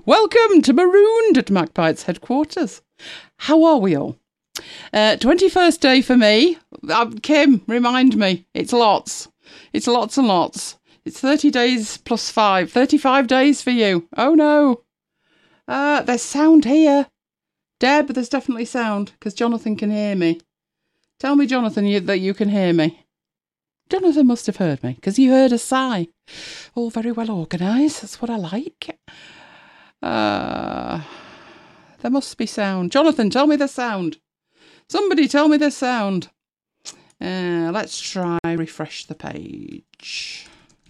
Welcome to Marooned at Magpie's headquarters. How are we all? 21st day for me. Kim, remind me. It's lots. It's lots and lots. It's 30 days plus 5. 35 days for you. Oh no. There's sound here. Deb, there's definitely sound, because Jonathan can hear me. Tell me, Jonathan, that you can hear me. Jonathan must have heard me, because you heard a sigh. All very well organised. That's what I like. There must be sound. Jonathan, tell me the sound. Somebody tell me the sound. Let's try refresh the page.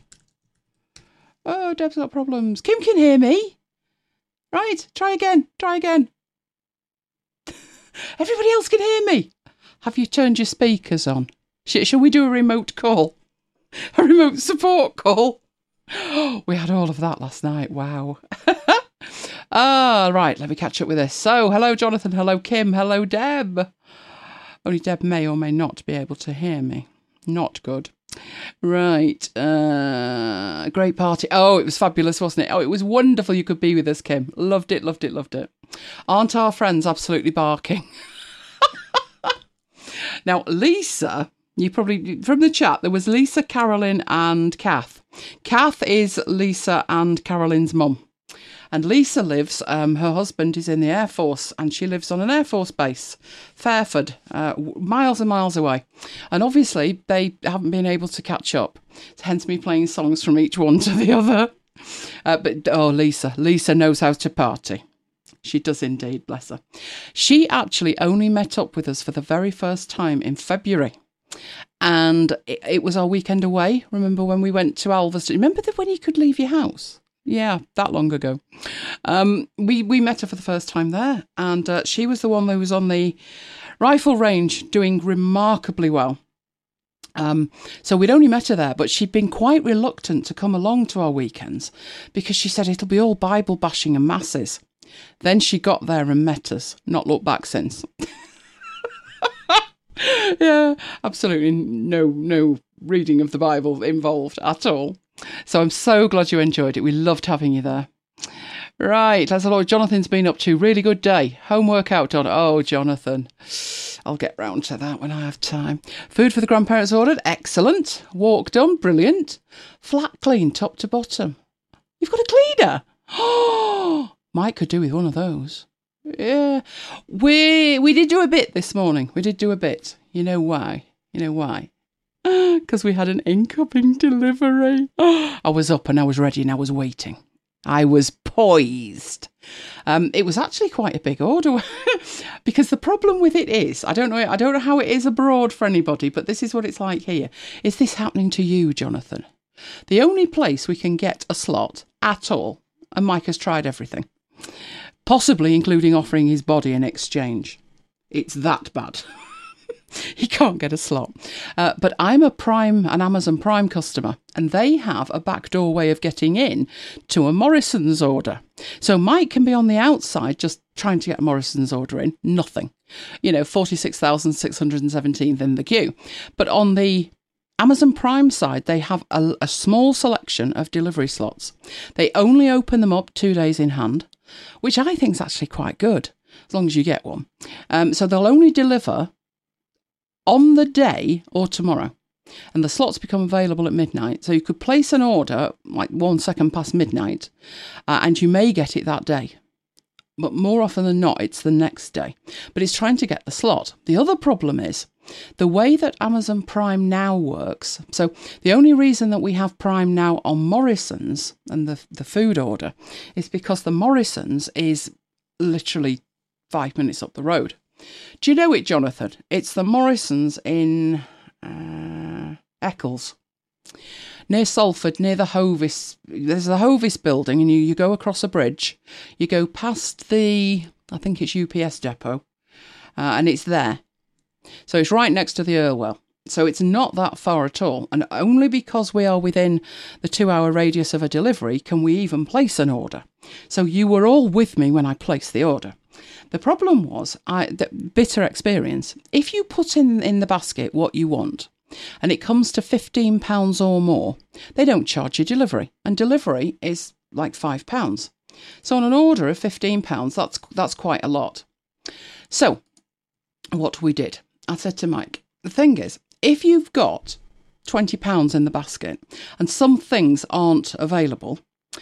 Oh, Deb's got problems. Kim can hear me. Right, try again. Try again. Everybody else can hear me. Have you turned your speakers on? Shall we do a remote call? A remote support call? We had all of that last night. Wow. Right, let me catch up with this. So, hello, Jonathan. Hello, Kim. Hello, Deb. Only Deb may or may not be able to hear me. Not good. Right. Great party. Oh, it was fabulous, wasn't it? Oh, it was wonderful you could be with us, Kim. Loved it, loved it, loved it. Aren't our friends absolutely barking? Now, Lisa, you probably, from the chat, there was Lisa, Carolyn and Kath. Kath is Lisa and Carolyn's mum. And Lisa lives, her husband is in the Air Force, and she lives on an Air Force base, Fairford, miles and miles away. And obviously, they haven't been able to catch up. Hence me playing songs from each one to the other. Lisa knows how to party. She does indeed, bless her. She actually only met up with us for the very first time in February. And it was our weekend away. Remember when we went to Alveston? Remember when you could leave your house? Yeah, that long ago. We met her for the first time there, and she was the one who was on the rifle range doing remarkably well. So we'd only met her there, but she'd been quite reluctant to come along to our weekends because she said it'll be all Bible bashing and masses. Then she got there and met us, not looked back since. Yeah, absolutely no reading of the Bible involved at all. So I'm so glad you enjoyed it. We loved having you there. Right, that's a lot Jonathan's been up to. Really good day. Home workout done. Oh, Jonathan. I'll get round to that when I have time. Food for the grandparents ordered. Excellent. Walk done. Brilliant. Flat clean, top to bottom. You've got a cleaner? Oh, Mike could do with one of those. Yeah. We did do a bit this morning. We did do a bit. You know why? Because we had an incoming delivery. I was up and I was ready and I was waiting. I was poised. It was actually quite a big order because the problem with it is, I don't know how it is abroad for anybody, but this is what it's like here. Is this happening to you, Jonathan? The only place we can get a slot at all, and Mike has tried everything, possibly including offering his body in exchange. It's that bad. He can't get a slot. But I'm an Amazon Prime customer, and they have a backdoor way of getting in to a Morrison's order. So Mike can be on the outside just trying to get a Morrison's order in. Nothing. 46,617th in the queue. But on the Amazon Prime side, they have a small selection of delivery slots. They only open them up 2 days in hand, which I think is actually quite good, as long as you get one. So they'll only deliver on the day or tomorrow, and the slots become available at midnight. So you could place an order like 1 second past midnight, and you may get it that day. But more often than not, it's the next day. But it's trying to get the slot. The other problem is the way that Amazon Prime Now works. So the only reason that we have Prime Now on Morrison's and the food order is because the Morrison's is literally 5 minutes up the road. Do you know it, Jonathan? It's the Morrison's in Eccles, near Salford, near the Hovis. There's the Hovis building, and you go across a bridge. You go past I think it's UPS depot, and it's there. So it's right next to the Earlwell. So it's not that far at all. And only because we are within the 2-hour radius of a delivery can we even place an order. So you were all with me when I placed the order. The problem was, the bitter experience, if you put in the basket what you want, and it comes to £15 or more, they don't charge you delivery. And delivery is like £5. So on an order of £15, that's quite a lot. So what we did, I said to Mike, the thing is, if you've got £20 in the basket and some things aren't available,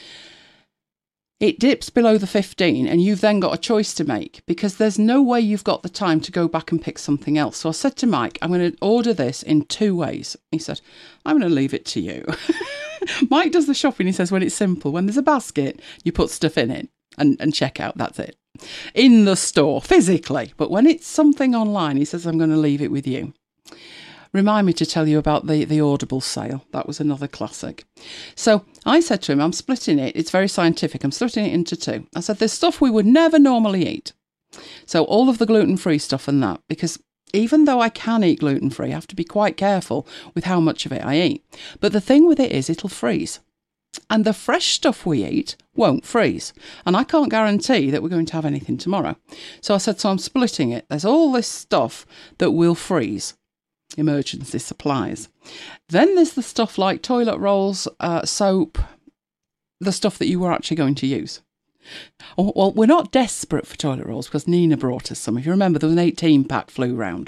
it dips below the 15 and you've then got a choice to make, because there's no way you've got the time to go back and pick something else. So I said to Mike, I'm going to order this in 2 ways. He said, I'm going to leave it to you. Mike does the shopping. He says, when it's simple, when there's a basket, you put stuff in it and check out. That's it. In the store, physically. But when it's something online, he says, I'm going to leave it with you. Remind me to tell you about the Audible sale. That was another classic. So I said to him, I'm splitting it. It's very scientific. I'm splitting it into 2. I said, there's stuff we would never normally eat. So all of the gluten-free stuff and that, because even though I can eat gluten-free, I have to be quite careful with how much of it I eat. But the thing with it is it'll freeze. And the fresh stuff we eat won't freeze. And I can't guarantee that we're going to have anything tomorrow. So I said, so I'm splitting it. There's all this stuff that will freeze. Emergency supplies. Then there's the stuff like toilet rolls, soap, the stuff that you were actually going to use. Well, we're not desperate for toilet rolls because Nina brought us some. If you remember, there was an 18-pack flew round.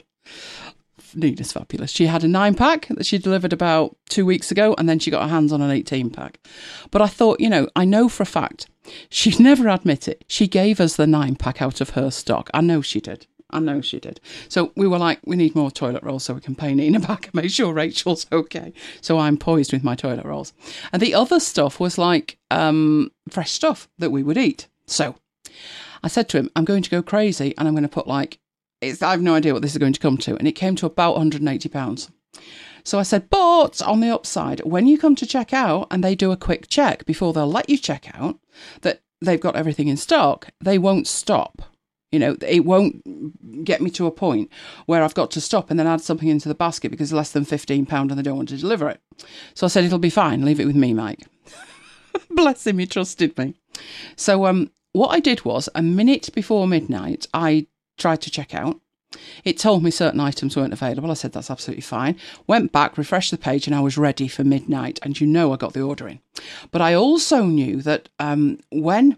Nina's fabulous. She had a 9-pack that she delivered about 2 weeks ago, and then she got her hands on an 18-pack. But I thought, I know for a fact, she'd never admit it. She gave us the 9-pack out of her stock. I know she did. So we were like, we need more toilet rolls so we can pay Nina back and make sure Rachel's okay. So I'm poised with my toilet rolls. And the other stuff was like fresh stuff that we would eat. So I said to him, I'm going to go crazy and I'm going to put I have no idea what this is going to come to. And it came to about £180. So I said, but on the upside, when you come to check out and they do a quick check before they'll let you check out that they've got everything in stock, they won't stop. It won't get me to a point where I've got to stop and then add something into the basket because it's less than £15 and they don't want to deliver it. So I said, it'll be fine. Leave it with me, Mike. Bless him, he trusted me. So what I did was, a minute before midnight, I tried to check out. It told me certain items weren't available. I said, that's absolutely fine. Went back, refreshed the page, and I was ready for midnight. And I got the order in. But I also knew that when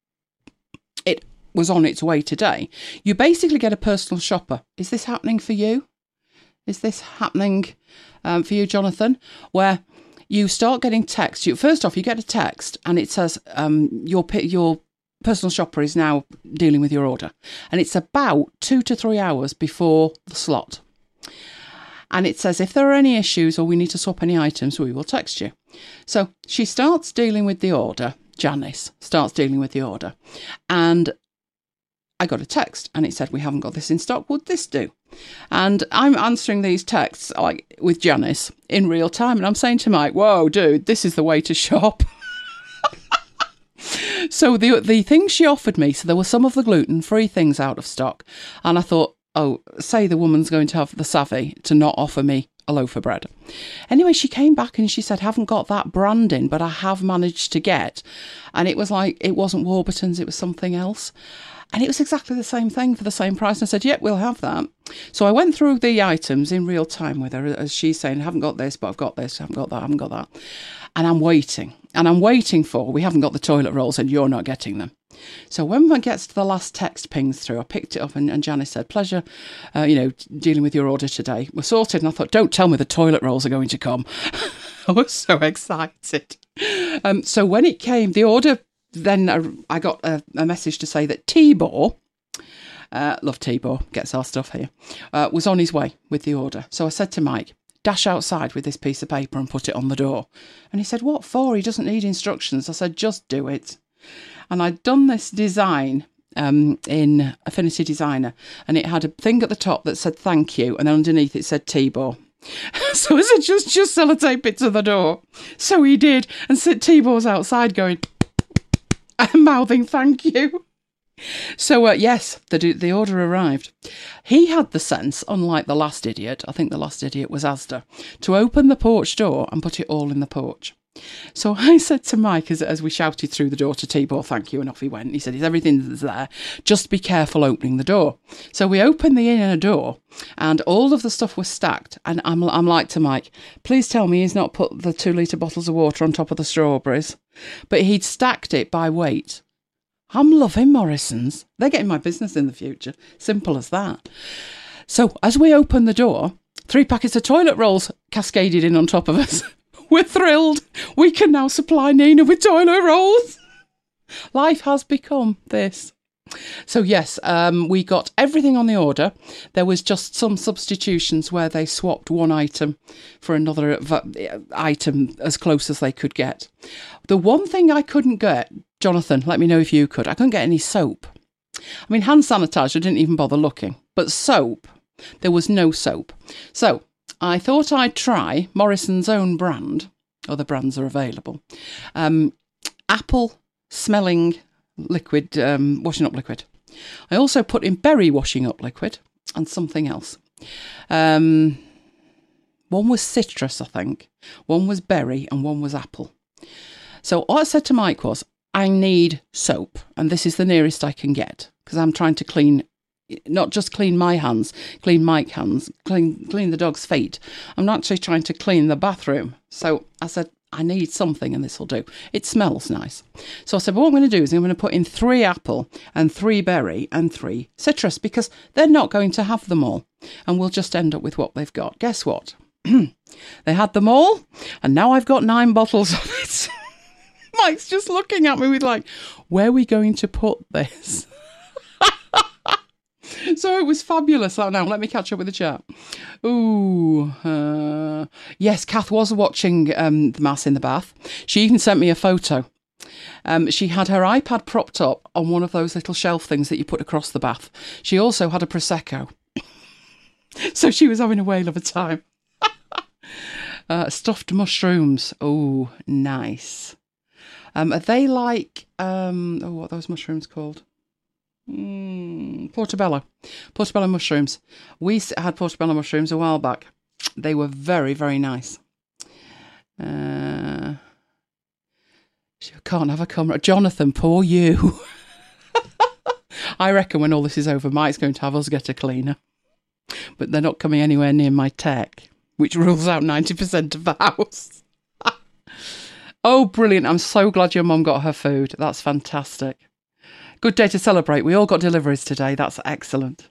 it was on its way today, you basically get a personal shopper. Is this happening for you? Is this happening for you, Jonathan? Where you start getting text. First off, you get a text and it says your personal shopper is now dealing with your order. And it's about 2 to 3 hours before the slot. And it says, if there are any issues or we need to swap any items, we will text you. So she starts dealing with the order. Janice starts dealing with the order. And I got a text and it said, we haven't got this in stock. Would this do? And I'm answering these texts with Janice in real time. And I'm saying to Mike, whoa, dude, this is the way to shop. So the things she offered me, so there were some of the gluten-free things out of stock. And I thought, say the woman's going to have the savvy to not offer me a loaf of bread. Anyway, she came back and she said, haven't got that brand in, but I have managed to get. And it was it wasn't Warburton's, it was something else. And it was exactly the same thing for the same price. And I said, yep, we'll have that. So I went through the items in real time with her as she's saying, I haven't got this, but I've got this, I haven't got that, I haven't got that. And I'm waiting. And I'm waiting we haven't got the toilet rolls and you're not getting them. So when one gets to the last text pings through, I picked it up and Janice said, pleasure, dealing with your order today. We're sorted. And I thought, don't tell me the toilet rolls are going to come. I was so excited. So when it came, the order, then I got a message to say that Tibor, love Tibor, gets our stuff here, was on his way with the order. So I said to Mike, dash outside with this piece of paper and put it on the door. And he said, what for? He doesn't need instructions. I said, just do it. And I'd done this design in Affinity Designer, and it had a thing at the top that said thank you, and then underneath it said Tibor. So I said, just sellotape it to the door. So he did, and Tibor's outside going, and mouthing thank you. So yes, the order arrived. He had the sense, unlike the last idiot, I think the last idiot was Asda, to open the porch door and put it all in the porch. So I said to Mike as we shouted through the door to Tibor, thank you, and off he went. He said, is everything there? Just be careful opening the door. So we opened the inner door and all of the stuff was stacked. And I'm like to Mike, please tell me he's not put the 2 litre bottles of water on top of the strawberries. But he'd stacked it by weight. I'm loving Morrison's. They're getting my business in the future. Simple as that. So as we open the door, 3 packets of toilet rolls cascaded in on top of us. We're thrilled. We can now supply Nina with toilet rolls. Life has become this. So yes, we got everything on the order. There was just some substitutions where they swapped one item for another item as close as they could get. The one thing I couldn't get, Jonathan, let me know if you could, I couldn't get any soap. I mean, hand sanitizer, I didn't even bother looking. But soap, there was no soap. So I thought I'd try Morrison's own brand. Other brands are available. Apple smelling liquid, washing up liquid. I also put in berry washing up liquid and something else. One was citrus, I think. One was berry and one was apple. So what I said to Mike was, I need soap, and this is the nearest I can get, because I'm trying to clean, not just clean my hands, clean Mike's hands, clean the dog's feet. I'm not actually trying to clean the bathroom. So I said, I need something and this will do. It smells nice. So I said, well, what I'm going to do is I'm going to put in 3 apple and 3 berry and 3 citrus, because they're not going to have them all. And we'll just end up with what they've got. Guess what? They had them all, and now I've got 9 bottles of it. Mike's just looking at me with like, where are we going to put this? So it was fabulous. Oh, now let me catch up with the chat. Ooh, yes, Kath was watching the Mass in the bath. She even sent me a photo. She had her iPad propped up on one of those little shelf things that you put across the bath. She also had a Prosecco. So she was having a whale of a time. Stuffed mushrooms. Oh, nice. Are they like, what are those mushrooms called? Portobello mushrooms. We had portobello mushrooms a while back. They were very, very nice. She can't have a camera. Jonathan, poor you. I reckon when all this is over, Mike's going to have us get a cleaner. But they're not coming anywhere near my tech, which rules out 90% of the house. Oh, brilliant. I'm so glad your mum got her food. That's fantastic. Good day to celebrate. We all got deliveries today. That's excellent.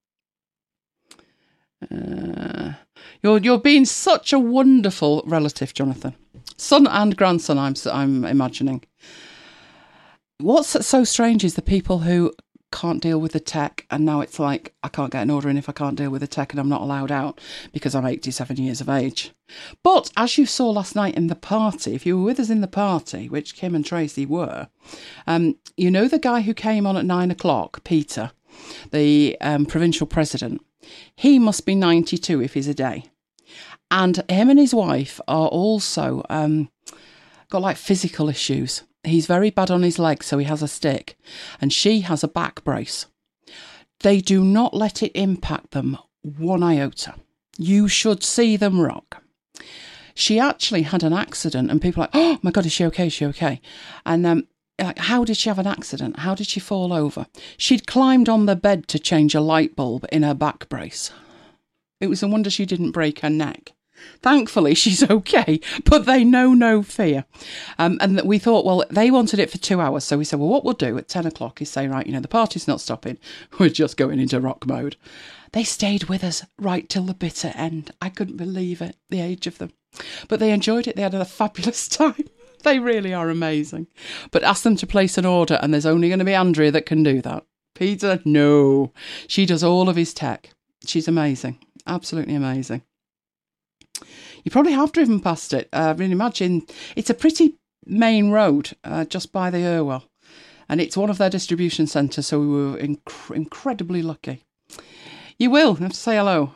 You're being such a wonderful relative, Jonathan. Son and grandson, I'm imagining. What's so strange is the people who can't deal with the tech, and now it's like, I can't get an order in if I can't deal with the tech, and I'm not allowed out because I'm 87 years of age. But as you saw last night in the party, if you were with us in the party, which Kim and Tracy were, you know the guy who came on at 9 o'clock, Peter, the provincial president, he must be 92 if he's a day. And him and his wife are also got like physical issues. He's very bad on his legs, so he has a stick. And she has a back brace. They do not let it impact them one iota. You should see them rock. She actually had an accident, and people are like, oh my God, is she okay? Is she okay? And like, how did she have an accident? How did she fall over? She'd climbed on the bed to change a light bulb in her back brace. It was a wonder she didn't break her neck. Thankfully, she's okay, but they know no fear. And we thought, well, they wanted it for 2 hours. So we said, well, what we'll do at 10 o'clock is say, right, the party's not stopping. We're just going into rock mode. They stayed with us right till the bitter end. I couldn't believe it, the age of them. But they enjoyed it. They had a fabulous time. They really are amazing. But ask them to place an order, and there's only going to be Andrea that can do that. Peter, no. She does all of his tech. She's amazing. Absolutely amazing. You probably have driven past it. I mean, imagine it's a pretty main road just by the Irwell. And it's one of their distribution centres, so we were incredibly lucky. You will have to say hello.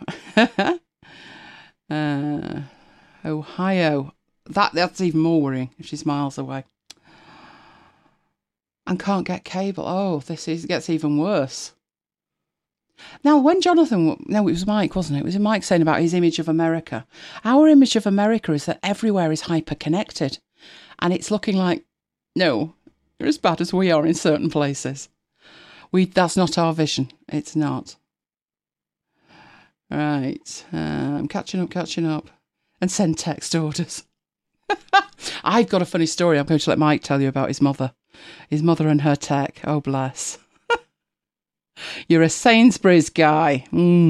Ohio. That's even more worrying if she's miles away. And can't get cable. Oh, gets even worse. Now, when Jonathan... No, it was Mike, wasn't it? It was Mike saying about his image of America. Our image of America is that everywhere is hyper-connected. And it's looking like, no, they're as bad as we are in certain places. That's not our vision. It's not. Right. I'm catching up. And send text orders. I've got a funny story I'm going to let Mike tell you about his mother. His mother and her tech. Oh, bless. You're a Sainsbury's guy.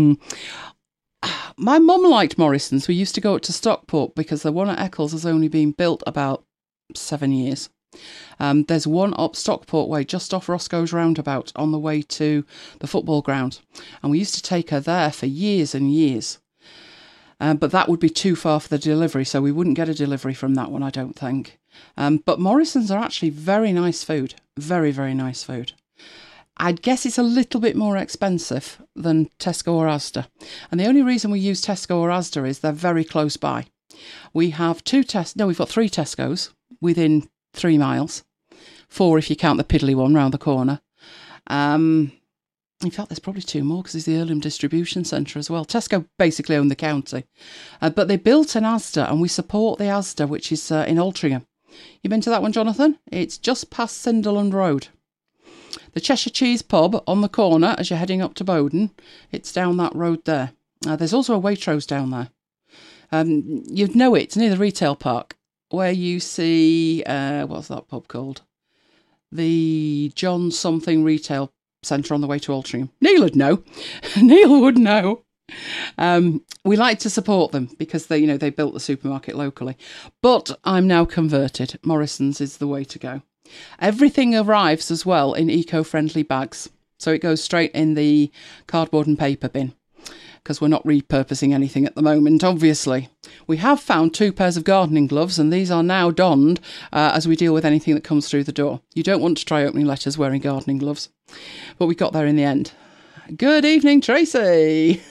My mum liked Morrison's. We used to go up to Stockport because the one at Eccles has only been built about 7 years. There's one up Stockport Way, just off Roscoe's Roundabout, on the way to the football ground. And we used to take her there for years and years. But that would be too far for the delivery, so we wouldn't get a delivery from that one, I don't think. But Morrison's are actually very nice food. Very, very nice food. I'd guess it's a little bit more expensive than Tesco or Asda. And the only reason we use Tesco or Asda is they're very close by. We have we've got 3 Tesco's within 3 miles. 4 if you count the piddly one round the corner. In fact, there's probably 2 more because there's the Earlham Distribution Centre as well. Tesco basically own the county. But they built an Asda and we support the Asda, which is in Altrincham. You been to that one, Jonathan? It's just past Sunderland Road. The Cheshire Cheese Pub on the corner as you're heading up to Bowden. It's down that road there. There's also a Waitrose down there. You'd know it. It's near the retail park where you see, what's that pub called? The John Something Retail Centre on the way to Altrincham. Neil would know. Neil would know. We like to support them because they built the supermarket locally. But I'm now converted. Morrison's is the way to go. Everything arrives as well in eco-friendly bags. So it goes straight in the cardboard and paper bin because we're not repurposing anything at the moment, obviously. We have found 2 pairs of gardening gloves and these are now donned as we deal with anything that comes through the door. You don't want to try opening letters wearing gardening gloves. But we got there in the end. Good evening, Tracy.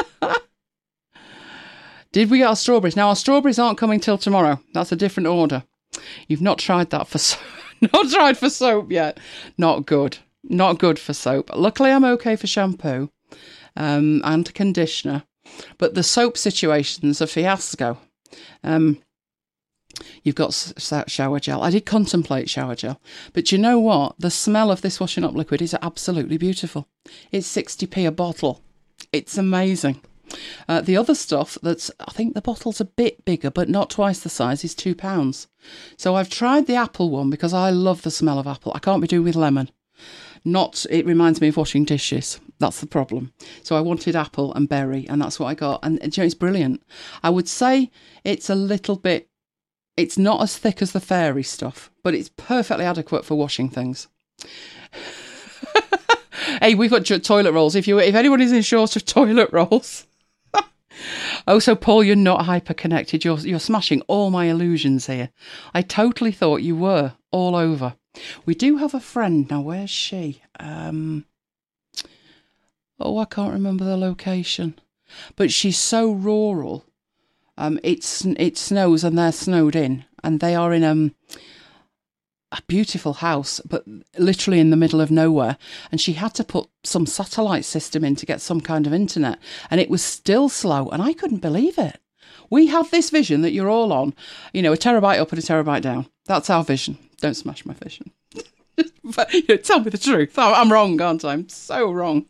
Did we get our strawberries? Now, our strawberries aren't coming till tomorrow. That's a different order. You've not tried that for not tried for soap yet. Not good. Not good for soap. Luckily, I'm okay for shampoo and conditioner. But the soap situation's a fiasco. You've got shower gel. I did contemplate shower gel. But you know what? The smell of this washing up liquid is absolutely beautiful. It's 60p a bottle. It's amazing. The other stuff I think the bottle's a bit bigger, but not twice the size, is £2. So I've tried the apple one because I love the smell of apple. I can't be doing with lemon. It reminds me of washing dishes. That's the problem. So I wanted apple and berry, and that's what I got. And it's brilliant. I would say it's a little bit, it's not as thick as the fairy stuff, but it's perfectly adequate for washing things. Hey, we've got toilet rolls. If anyone is in short of toilet rolls. Oh, so Paul, you're not hyper-connected. You're smashing all my illusions here. I totally thought you were all over. We do have a friend. Now, where's she? I can't remember the location. But she's so rural. It snows and they're snowed in. And they are in a beautiful house, but literally in the middle of nowhere. And she had to put some satellite system in to get some kind of internet. And it was still slow. And I couldn't believe it. We have this vision that you're all on, a terabyte up and a terabyte down. That's our vision. Don't smash my vision. But, tell me the truth. I'm wrong, aren't I? I'm so wrong.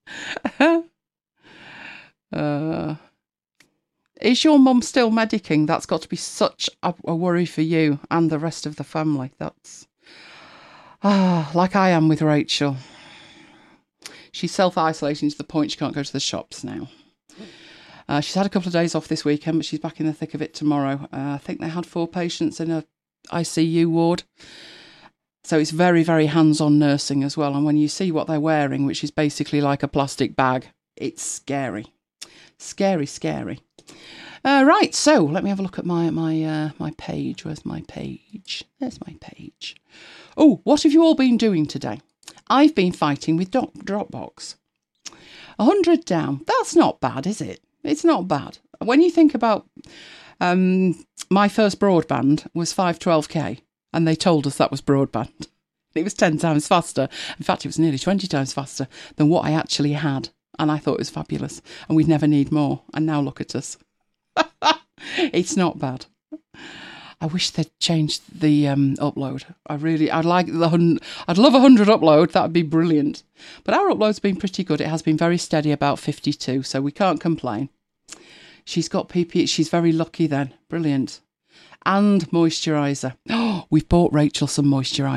Is your mum still medicing? That's got to be such a worry for you and the rest of the family. That's like I am with Rachel. She's self-isolating to the point she can't go to the shops now. She's had a couple of days off this weekend, but she's back in the thick of it tomorrow. I think they had 4 patients in a ICU ward. So it's very, very hands-on nursing as well. And when you see what they're wearing, which is basically like a plastic bag, it's scary. Scary, scary. Right, so let me have a look at my page. Where's my page? There's my page. Oh, what have you all been doing today? I've been fighting with Dropbox. 100 down. That's not bad, is it? It's not bad. When you think about my first broadband was 512k, and they told us that was broadband. It was 10 times faster. In fact, it was nearly 20 times faster than what I actually had. And I thought it was fabulous. And we'd never need more. And now look at us. It's not bad. I wish they'd changed the upload. I'd love 100 upload. That'd be brilliant. But our upload's been pretty good. It has been very steady, about 52. So we can't complain. She's got PPE. She's very lucky then. Brilliant. And moisturiser. Oh, we've bought Rachel some moisturiser.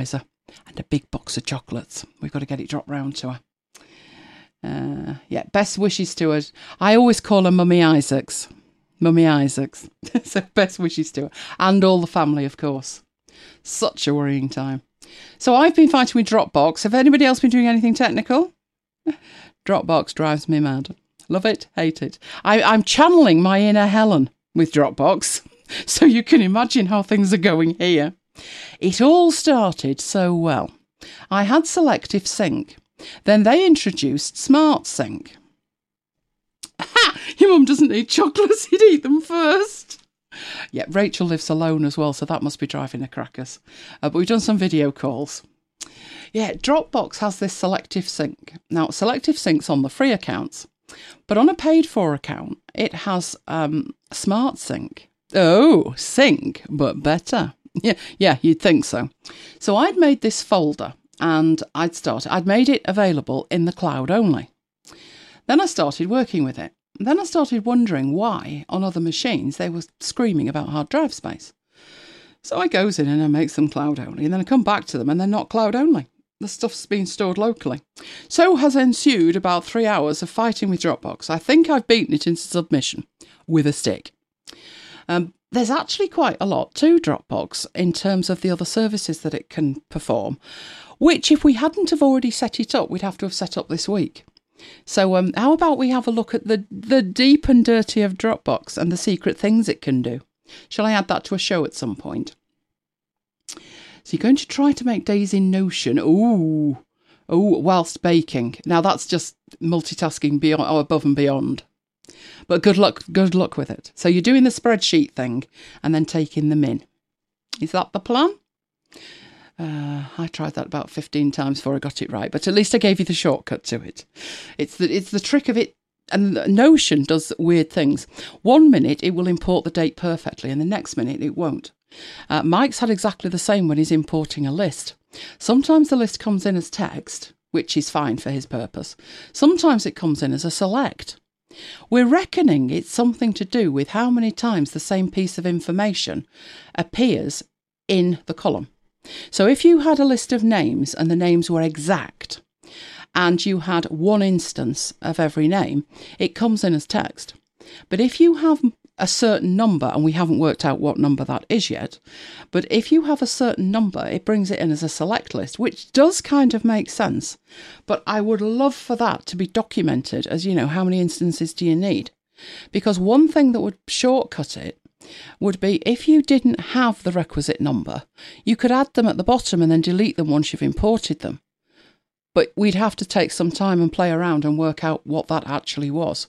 and a big box of chocolates. We've got to get it dropped round to her. Yeah, best wishes to her. I always call her Mummy Isaacs. Mummy Isaacs. So best wishes to her. And all the family, of course. Such a worrying time. So I've been fighting with Dropbox. Have anybody else been doing anything technical? Dropbox drives me mad. Love it, hate it. I'm channeling my inner Helen with Dropbox. So you can imagine how things are going here. It all started so well. I had Selective Sync. Then they introduced Smart Sync. Ha! Your mum doesn't eat chocolates, he'd eat them first. Yeah, Rachel lives alone as well, so that must be driving her crackers. But we've done some video calls. Yeah, Dropbox has this Selective Sync. Now, Selective Sync's on the free accounts, but on a paid-for account, it has Smart Sync. Oh, sync, but better. Yeah, you'd think so. So I'd made this folder and I'd made it available in the cloud only. Then I started working with it. Then I started wondering why on other machines they were screaming about hard drive space. So I goes in and I make them cloud only, and then I come back to them and they're not cloud only. The stuff's been stored locally. So has ensued about 3 hours of fighting with Dropbox. I think I've beaten it into submission with a stick. There's actually quite a lot to Dropbox in terms of the other services that it can perform, which if we hadn't have already set it up, we'd have to have set up this week. So how about we have a look at the deep and dirty of Dropbox and the secret things it can do? Shall I add that to a show at some point? So you're going to try to make days in Notion. Ooh, whilst baking. Now that's just multitasking beyond, or above and beyond. But good luck with it. So you're doing the spreadsheet thing and then taking them in. Is that the plan? I tried that about 15 times before I got it right, but at least I gave you the shortcut to it. It's the trick of it, and Notion does weird things. 1 minute it will import the date perfectly, and the next minute it won't. Mike's had exactly the same when he's importing a list. Sometimes the list comes in as text, which is fine for his purpose. Sometimes it comes in as a select. We're reckoning it's something to do with how many times the same piece of information appears in the column. So if you had a list of names and the names were exact and you had one instance of every name, it comes in as text. But if you have a certain number, and we haven't worked out what number that is yet, but if you have a certain number, it brings it in as a select list, which does kind of make sense. But I would love for that to be documented as, how many instances do you need? Because one thing that would shortcut it would be if you didn't have the requisite number, you could add them at the bottom and then delete them once you've imported them. But we'd have to take some time and play around and work out what that actually was.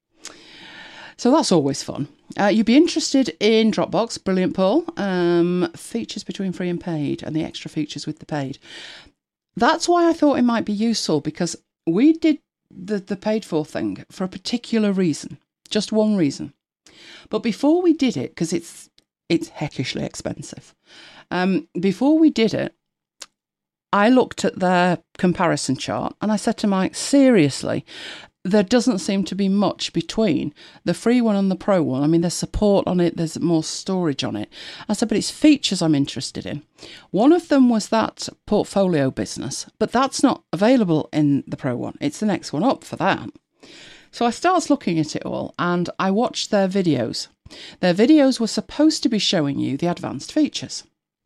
So that's always fun. You'd be interested in Dropbox. Brilliant, Paul. Features between free and paid, and the extra features with the paid. That's why I thought it might be useful, because we did the paid for thing for a particular reason. Just one reason. But before we did it, because it's heckishly expensive, before we did it, I looked at their comparison chart and I said to Mike, seriously, there doesn't seem to be much between the free one and the pro one. I mean, there's support on it, there's more storage on it. I said, but it's features I'm interested in. One of them was that portfolio business, but that's not available in the pro one. It's the next one up for that. So I started looking at it all and I watched their videos. Their videos were supposed to be showing you the advanced features.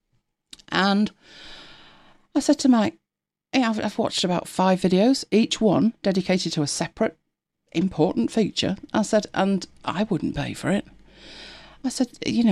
And I said to Mike, hey, I've watched about 5 videos, each one dedicated to a separate important feature. I said, and I wouldn't pay for it. I said,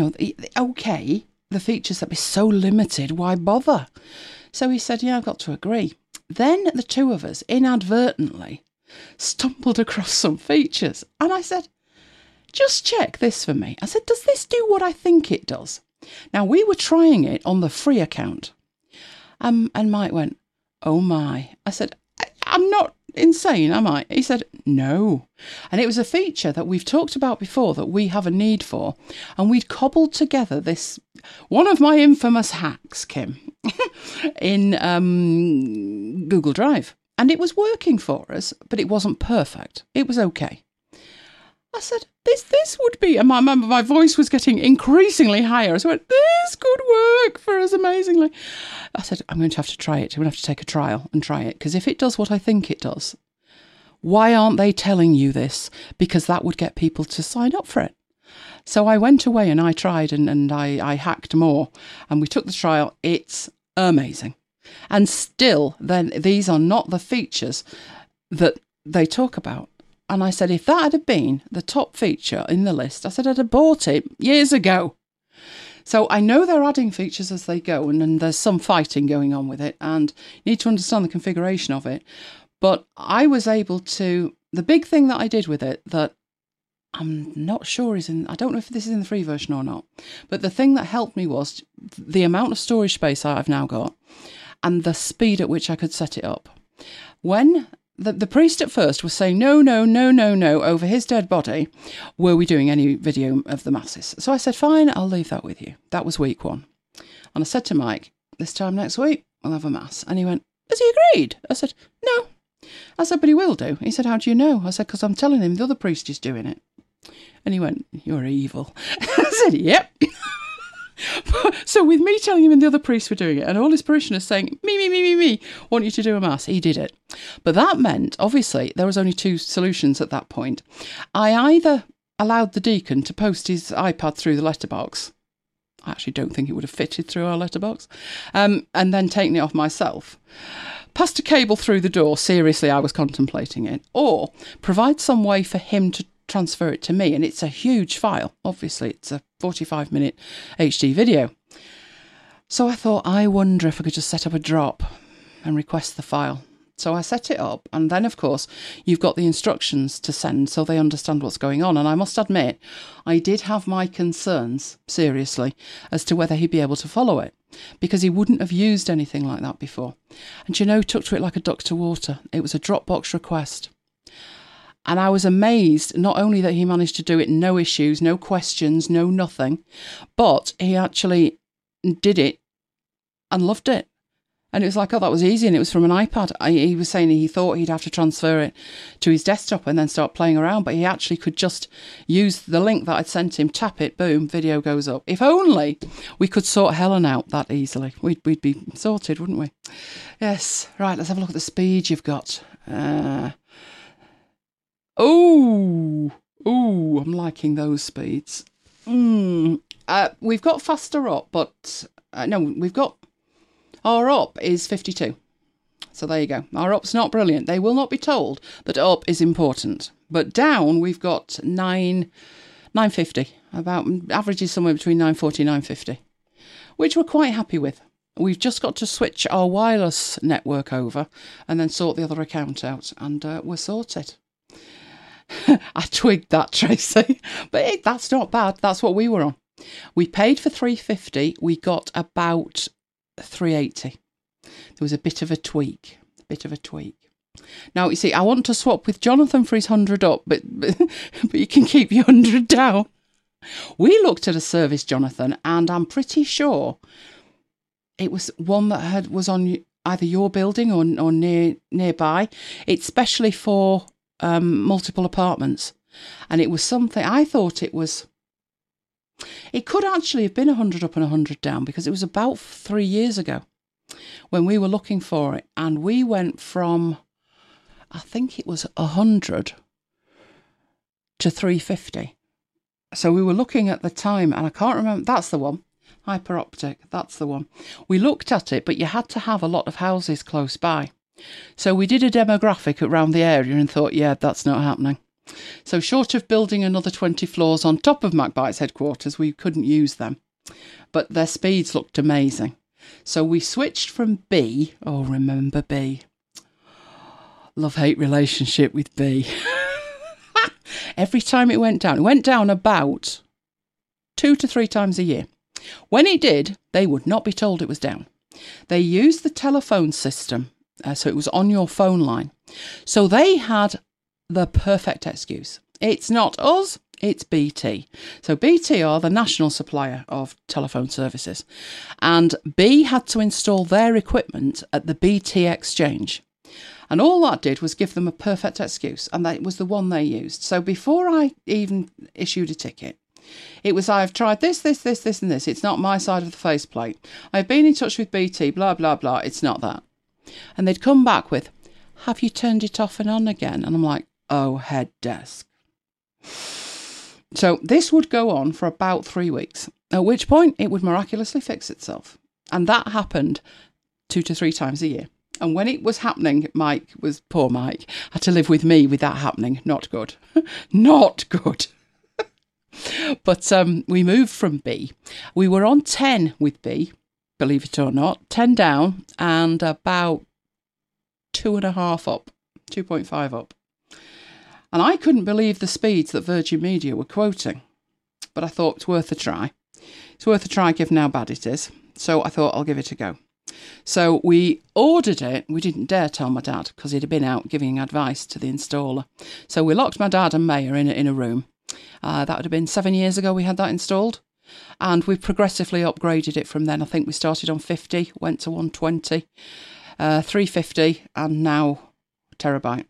okay, the features that be so limited, why bother? So he said, yeah, I've got to agree. Then the two of us inadvertently stumbled across some features. And I said, just check this for me. I said, does this do what I think it does? Now, we were trying it on the free account. And Mike went, oh my. I said, I'm not insane, am I? He said, no. And it was a feature that we've talked about before that we have a need for. And we'd cobbled together this, one of my infamous hacks, Kim, in Google Drive. And it was working for us, but it wasn't perfect. It was okay. I said, this would be, and my voice was getting increasingly higher. So I went, this could work for us amazingly. I said, I'm going to have to try it. I'm going to have to take a trial and try it. Because if it does what I think it does, why aren't they telling you this? Because that would get people to sign up for it. So I went away and I tried and I hacked more. And we took the trial. It's amazing. And still, then these are not the features that they talk about. And I said, if that had been the top feature in the list, I said, I'd have bought it years ago. So I know they're adding features as they go, and there's some fighting going on with it, and you need to understand the configuration of it. But I was able to, the big thing that I did with it that I'm not sure is in, I don't know if this is in the free version or not, but the thing that helped me was the amount of storage space I've now got and the speed at which I could set it up. When the priest at first was saying, no, over his dead body, were we doing any video of the masses? So I said, fine, I'll leave that with you. That was week 1. And I said to Mike, this time next week, we'll have a mass. And he went, has he agreed? I said, no. I said, but he will do. He said, how do you know? I said, because I'm telling him the other priest is doing it. And he went, you're evil. I said, yep. So with me telling him and the other priests were doing it, and all his parishioners saying, me, want you to do a mass, he did it. But that meant, obviously, there was only 2 solutions at that point. I either allowed the deacon to post his iPad through the letterbox. I actually don't think it would have fitted through our letterbox. And then taken it off myself. Passed a cable through the door, seriously, I was contemplating it. Or provide some way for him to transfer it to me, and it's a huge file. Obviously, it's a 45-minute HD video. So I thought, I wonder if I could just set up a drop and request the file. So I set it up, and then, of course, you've got the instructions to send so they understand what's going on. And I must admit, I did have my concerns, seriously, as to whether he'd be able to follow it, because he wouldn't have used anything like that before. And, took to it like a duck to water. It was a Dropbox request. And I was amazed, not only that he managed to do it, no issues, no questions, no nothing, but he actually did it and loved it. And it was like, oh, that was easy. And it was from an iPad. He was saying he thought he'd have to transfer it to his desktop and then start playing around. But he actually could just use the link that I'd sent him, tap it, boom, video goes up. If only we could sort Helen out that easily. We'd be sorted, wouldn't we? Yes. Right, let's have a look at the speed you've got. Oh, I'm liking those speeds. We've got faster up, but no, we've got our up is 52. So there you go. Our up's not brilliant. They will not be told that up is important. But down, we've got 950. About average is somewhere between 940 and 950, which we're quite happy with. We've just got to switch our wireless network over and then sort the other account out, and we're sorted. I twigged that, Tracy, but that's not bad. That's what we were on. We paid for 350. We got about 380. There was a bit of a tweak. Now, you see, I want to swap with Jonathan for his 100 up, but you can keep your 100 down. We looked at a service, Jonathan, and I'm pretty sure it was one that was on either your building or nearby. It's specially for multiple apartments, and it was something, I thought it could actually have been 100 up and 100 down, because it was about 3 years ago when we were looking for it, and we went from, I think it was 100 to 350. So we were looking at the time, and I can't remember, that's the one, Hyperoptic, that's the one. We looked at it, but you had to have a lot of houses close by. So we did a demographic around the area and thought, yeah, that's not happening. So short of building another 20 floors on top of MacBytes headquarters, we couldn't use them. But their speeds looked amazing. So we switched from B. Oh, remember B. Love-hate relationship with B. Every time it went down about 2 to 3 times a year. When it did, they would not be told it was down. They used the telephone system. So it was on your phone line. So they had the perfect excuse. It's not us, it's BT. So BT are the national supplier of telephone services. And B had to install their equipment at the BT exchange. And all that did was give them a perfect excuse, and that was the one they used. So before I even issued a ticket, it was, I've tried this, and this. It's not my side of the faceplate. I've been in touch with BT, blah, blah, blah. It's not that. And they'd come back with, have you turned it off and on again? And I'm like, oh, head desk. So this would go on for about 3 weeks, at which point it would miraculously fix itself. And that happened 2 to 3 times a year. And when it was happening, poor Mike, had to live with me with that happening. Not good. Not good. But we moved from B. We were on 10 with B, believe it or not. 10 down and about 2.5 up, 2.5 up. And I couldn't believe the speeds that Virgin Media were quoting. But I thought it's worth a try. It's worth a try given how bad it is. So I thought I'll give it a go. So we ordered it. We didn't dare tell my dad because he'd have been out giving advice to the installer. So we locked my dad and Maya in a room. That would have been 7 years ago we had that installed. And we've progressively upgraded it from then. I think we started on 50, went to 120, 350, and now terabyte.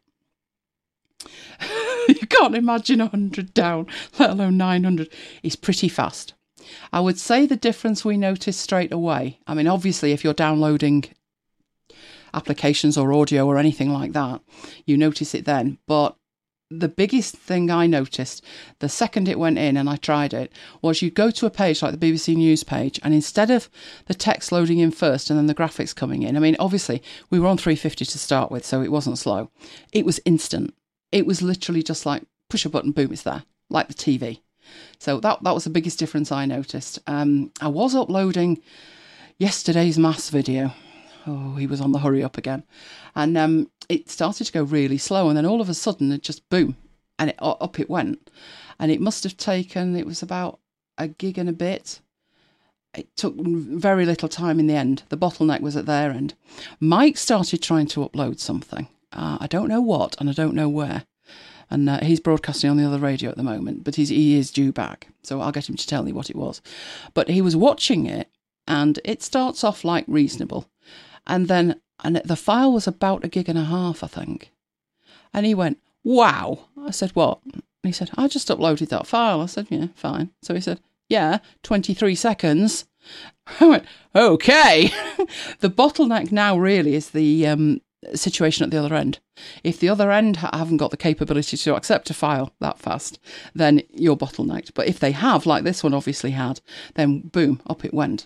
You can't imagine 100 down, let alone 900. It's pretty fast. I would say the difference we noticed straight away. I mean, obviously, if you're downloading applications or audio or anything like that, you notice it then. But the biggest thing I noticed, the second it went in and I tried it, was you go to a page like the BBC News page, and instead of the text loading in first and then the graphics coming in, I mean, obviously, we were on 350 to start with, so it wasn't slow. It was instant. It was literally just like, push a button, boom, it's there, like the TV. So that was the biggest difference I noticed. I was uploading yesterday's maths video. Oh, he was on the hurry up again. And it started to go really slow. And then all of a sudden, it just boom. And up it went. And it must have taken, it was about a gig and a bit. It took very little time in the end. The bottleneck was at their end. Mike started trying to upload something. I don't know what and I don't know where. And he's broadcasting on the other radio at the moment, but he is due back. So I'll get him to tell me what it was. But he was watching it, and it starts off like reasonable. And the file was about 1.5 gigs, I think. And he went, wow. I said, what? And he said, I just uploaded that file. I said, yeah, fine. So he said, yeah, 23 seconds. I went, okay. The bottleneck now really is the situation at the other end. If the other end haven't got the capability to accept a file that fast, then you're bottlenecked. But if they have, like this one obviously had, then boom, up it went.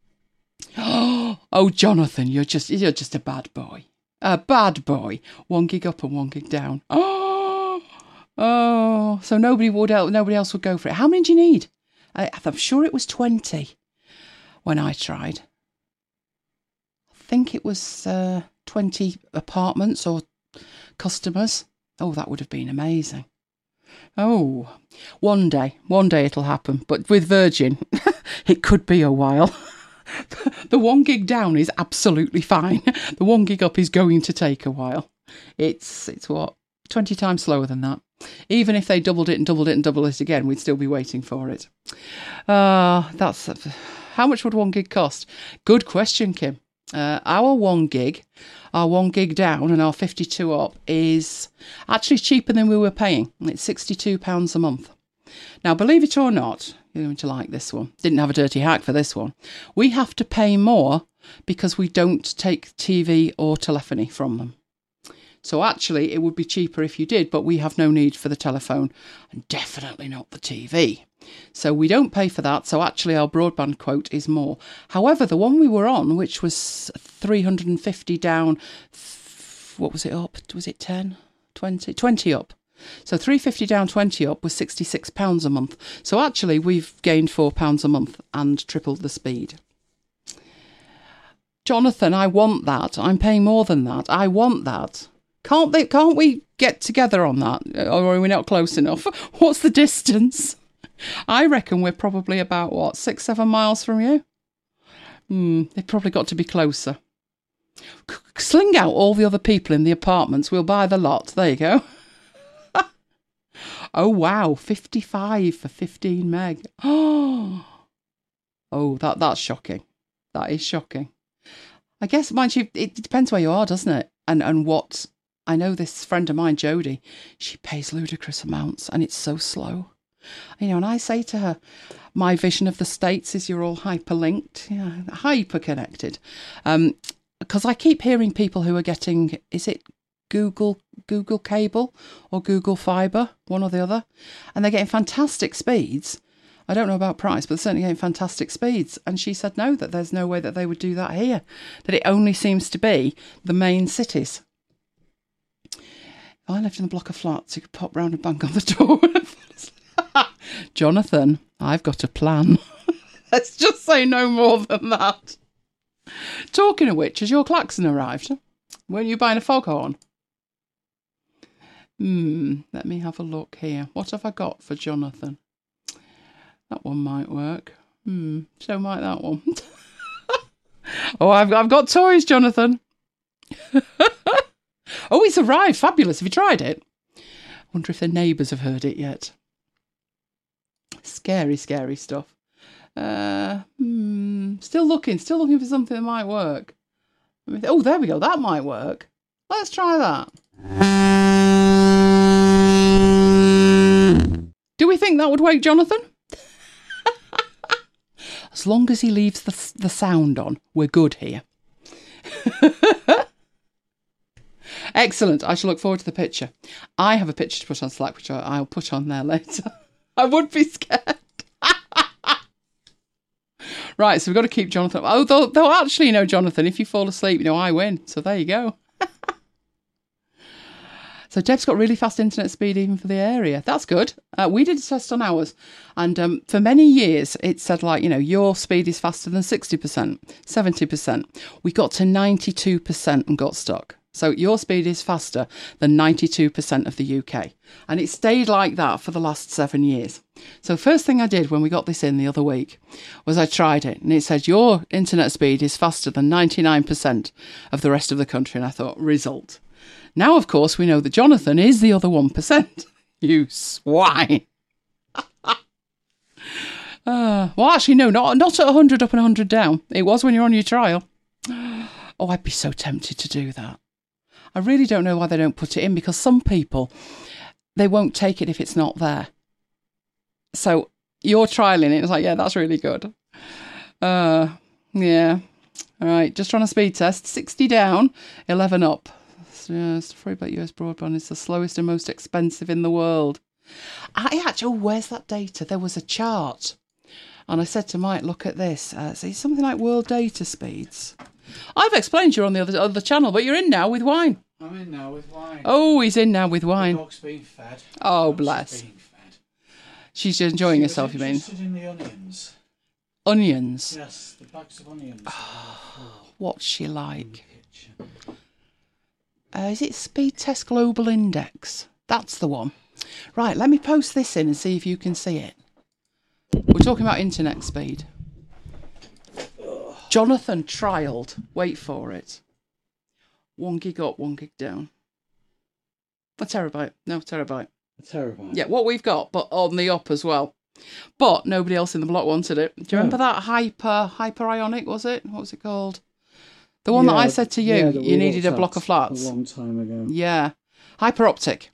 Oh, Jonathan, you're just a bad boy. A bad boy. 1 gig up and 1 gig down. Oh, so nobody else would go for it. How many do you need? I'm sure it was 20 when I tried. I think it was 20 apartments or customers. Oh, that would have been amazing. Oh, one day it'll happen. But with Virgin, it could be a while. The 1 gig down is absolutely fine. The 1 gig up is going to take a while. It's what? 20 times slower than that. Even if they doubled it and doubled it and doubled it again, we'd still be waiting for it. That's how much would 1 gig cost? Good question, Kim. Our 1 gig down and our 52 up is actually cheaper than we were paying. It's £62 a month. Now, believe it or not, you're going to like this one. Didn't have a dirty hack for this one. We have to pay more because we don't take TV or telephony from them. So actually, it would be cheaper if you did, but we have no need for the telephone and definitely not the TV. So we don't pay for that. So actually, our broadband quote is more. However, the one we were on, which was 350 down, what was it up? Was it 10, 20? 20 up. So 350 down, 20 up was £66 a month. So actually, we've gained £4 a month and tripled the speed. Jonathan, I want that. I'm paying more than that. I want that. Can't we get together on that? Or are we not close enough? What's the distance? I reckon we're probably about, 6-7 miles from you? They've probably got to be closer. Sling out all the other people in the apartments. We'll buy the lot. There you go. Oh, wow. 55 for 15 meg. Oh, that's shocking. That is shocking. I guess, mind you, it depends where you are, doesn't it? And what I know this friend of mine, Jodie, she pays ludicrous amounts and it's so slow. You know, and I say to her, my vision of the States is you're all hyperlinked, hyper connected. Because I keep hearing people who are getting, is it Google cable or Google fibre, one or the other, and they're getting fantastic speeds. I don't know about price, but they're certainly getting fantastic speeds. And she said no, that there's no way that they would do that here, that it only seems to be the main cities. If I lived in a block of flats, you could pop round and bang on the door. Jonathan, I've got a plan. Let's just say no more than that. Talking of which, has your klaxon arrived? Weren't you buying a foghorn? Let me have a look here. What have I got for Jonathan? That one might work. So might that one. Oh, I've got toys, Jonathan. Oh, it's arrived. Fabulous. Have you tried it? I wonder if the neighbours have heard it yet. Scary, scary stuff. Still looking for something that might work. Oh, there we go. That might work. Let's try that. Do we think that would wake Jonathan? As long as he leaves the sound on, we're good here. Excellent. I shall look forward to the picture. I have a picture to put on Slack, which I'll put on there later. I would be scared. Right, so we've got to keep Jonathan. Oh, though actually, Jonathan, if you fall asleep, I win. So there you go. So Deb's got really fast internet speed even for the area. That's good. We did a test on ours. And for many years, it said your speed is faster than 60%, 70%. We got to 92% and got stuck. So your speed is faster than 92% of the UK. And it stayed like that for the last 7 years. So first thing I did when we got this in the other week was I tried it. And it said your internet speed is faster than 99% of the rest of the country. And I thought, result. Now, of course, we know that Jonathan is the other 1%. You swine. Well, actually, no, not at 100 up and 100 down. It was when you're on your trial. Oh, I'd be so tempted to do that. I really don't know why they don't put it in, because some people, they won't take it if it's not there. So you're trialing it. It's like, yeah, that's really good. Yeah. All right, just run a speed test. 60 down, 11 up. Yes, free but US broadband is the slowest and most expensive in the world. Where's that data? There was a chart. And I said to Mike, look at this. So it's something like world data speeds. I've explained you're on the other channel, but you're in now with wine. I'm in now with wine. Oh, he's in now with wine. The dog's being fed. Oh, bless. Being fed. She's enjoying herself, you mean? She's interested in the onions. Onions? Yes, the bags of onions. What's she like? Is it Speed Test Global Index? That's the one. Right, let me post this in and see if you can see it. We're talking about internet speed. Jonathan trialled. Wait for it. 1 gig up, 1 gig down. A terabyte. No, terabyte. A terabyte. Yeah, what we've got, but on the up as well. But nobody else in the block wanted it. Do you remember that hyperionic, was it? What was it called? The one that I said to you, you needed a block of flats. A long time ago. Yeah. Hyperoptic.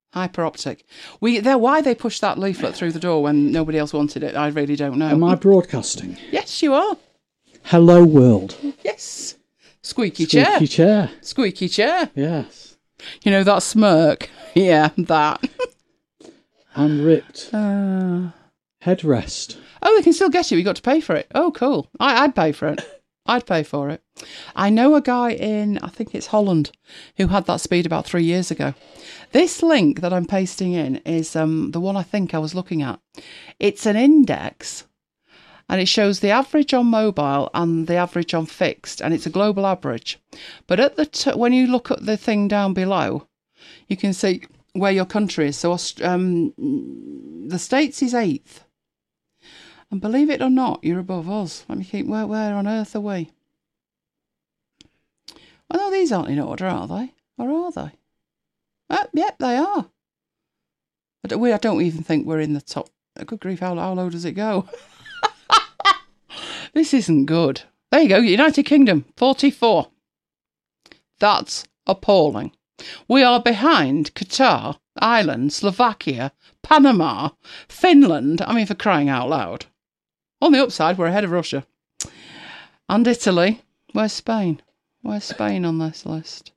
Why they pushed that leaflet through the door when nobody else wanted it, I really don't know. Am I broadcasting? Yes, you are. Hello, world. Yes. Squeaky chair. Squeaky chair. Yes. You know, that smirk. Yeah, that. And ripped. Headrest. Oh, they can still get it. We got to pay for it. Oh, cool. I'd pay for it. I'd pay for it. I know a guy in, I think it's Holland, who had that speed about 3 years ago. This link that I'm pasting in is the one I think I was looking at. It's an index, and it shows the average on mobile and the average on fixed, and it's a global average. But at the when you look at the thing down below, you can see where your country is. So the States is 8th. And believe it or not, you're above us. Let me keep, where on earth are we? Well, no, these aren't in order, are they? Or are they? Yep, they are. I don't even think we're in the top. Good grief, how low does it go? This isn't good. There you go, United Kingdom, 44. That's appalling. We are behind Qatar, Ireland, Slovakia, Panama, Finland. I mean, for crying out loud. On the upside, we're ahead of Russia. And Italy. Where's Spain? Where's Spain on this list?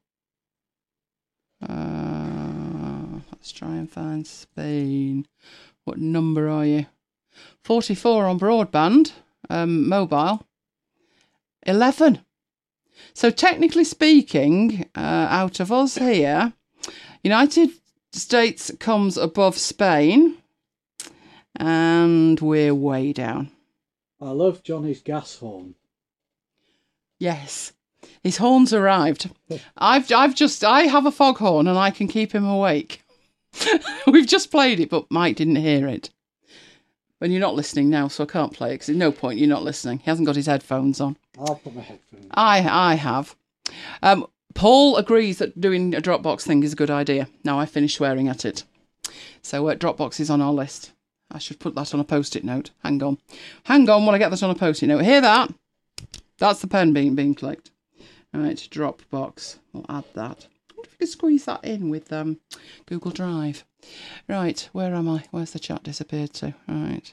Let's try and find Spain. What number are you? 44 on broadband, mobile. 11. So technically speaking, out of us here, United States comes above Spain, and we're way down. I love Johnny's gas horn. Yes, his horn's arrived. I have a foghorn and I can keep him awake. We've just played it, but Mike didn't hear it. And you're not listening now, so I can't play it because there's no point. You're not listening. He hasn't got his headphones on. I'll put my headphones on. I have. Paul agrees that doing a Dropbox thing is a good idea. Now I finished swearing at it. So Dropbox is on our list. I should put that on a post-it note. Hang on while I get that on a post-it note. Hear that? That's the pen being clicked. All right, Dropbox. We'll add that. I wonder if you could squeeze that in with Google Drive. Right, where am I? Where's the chat disappeared to? All right.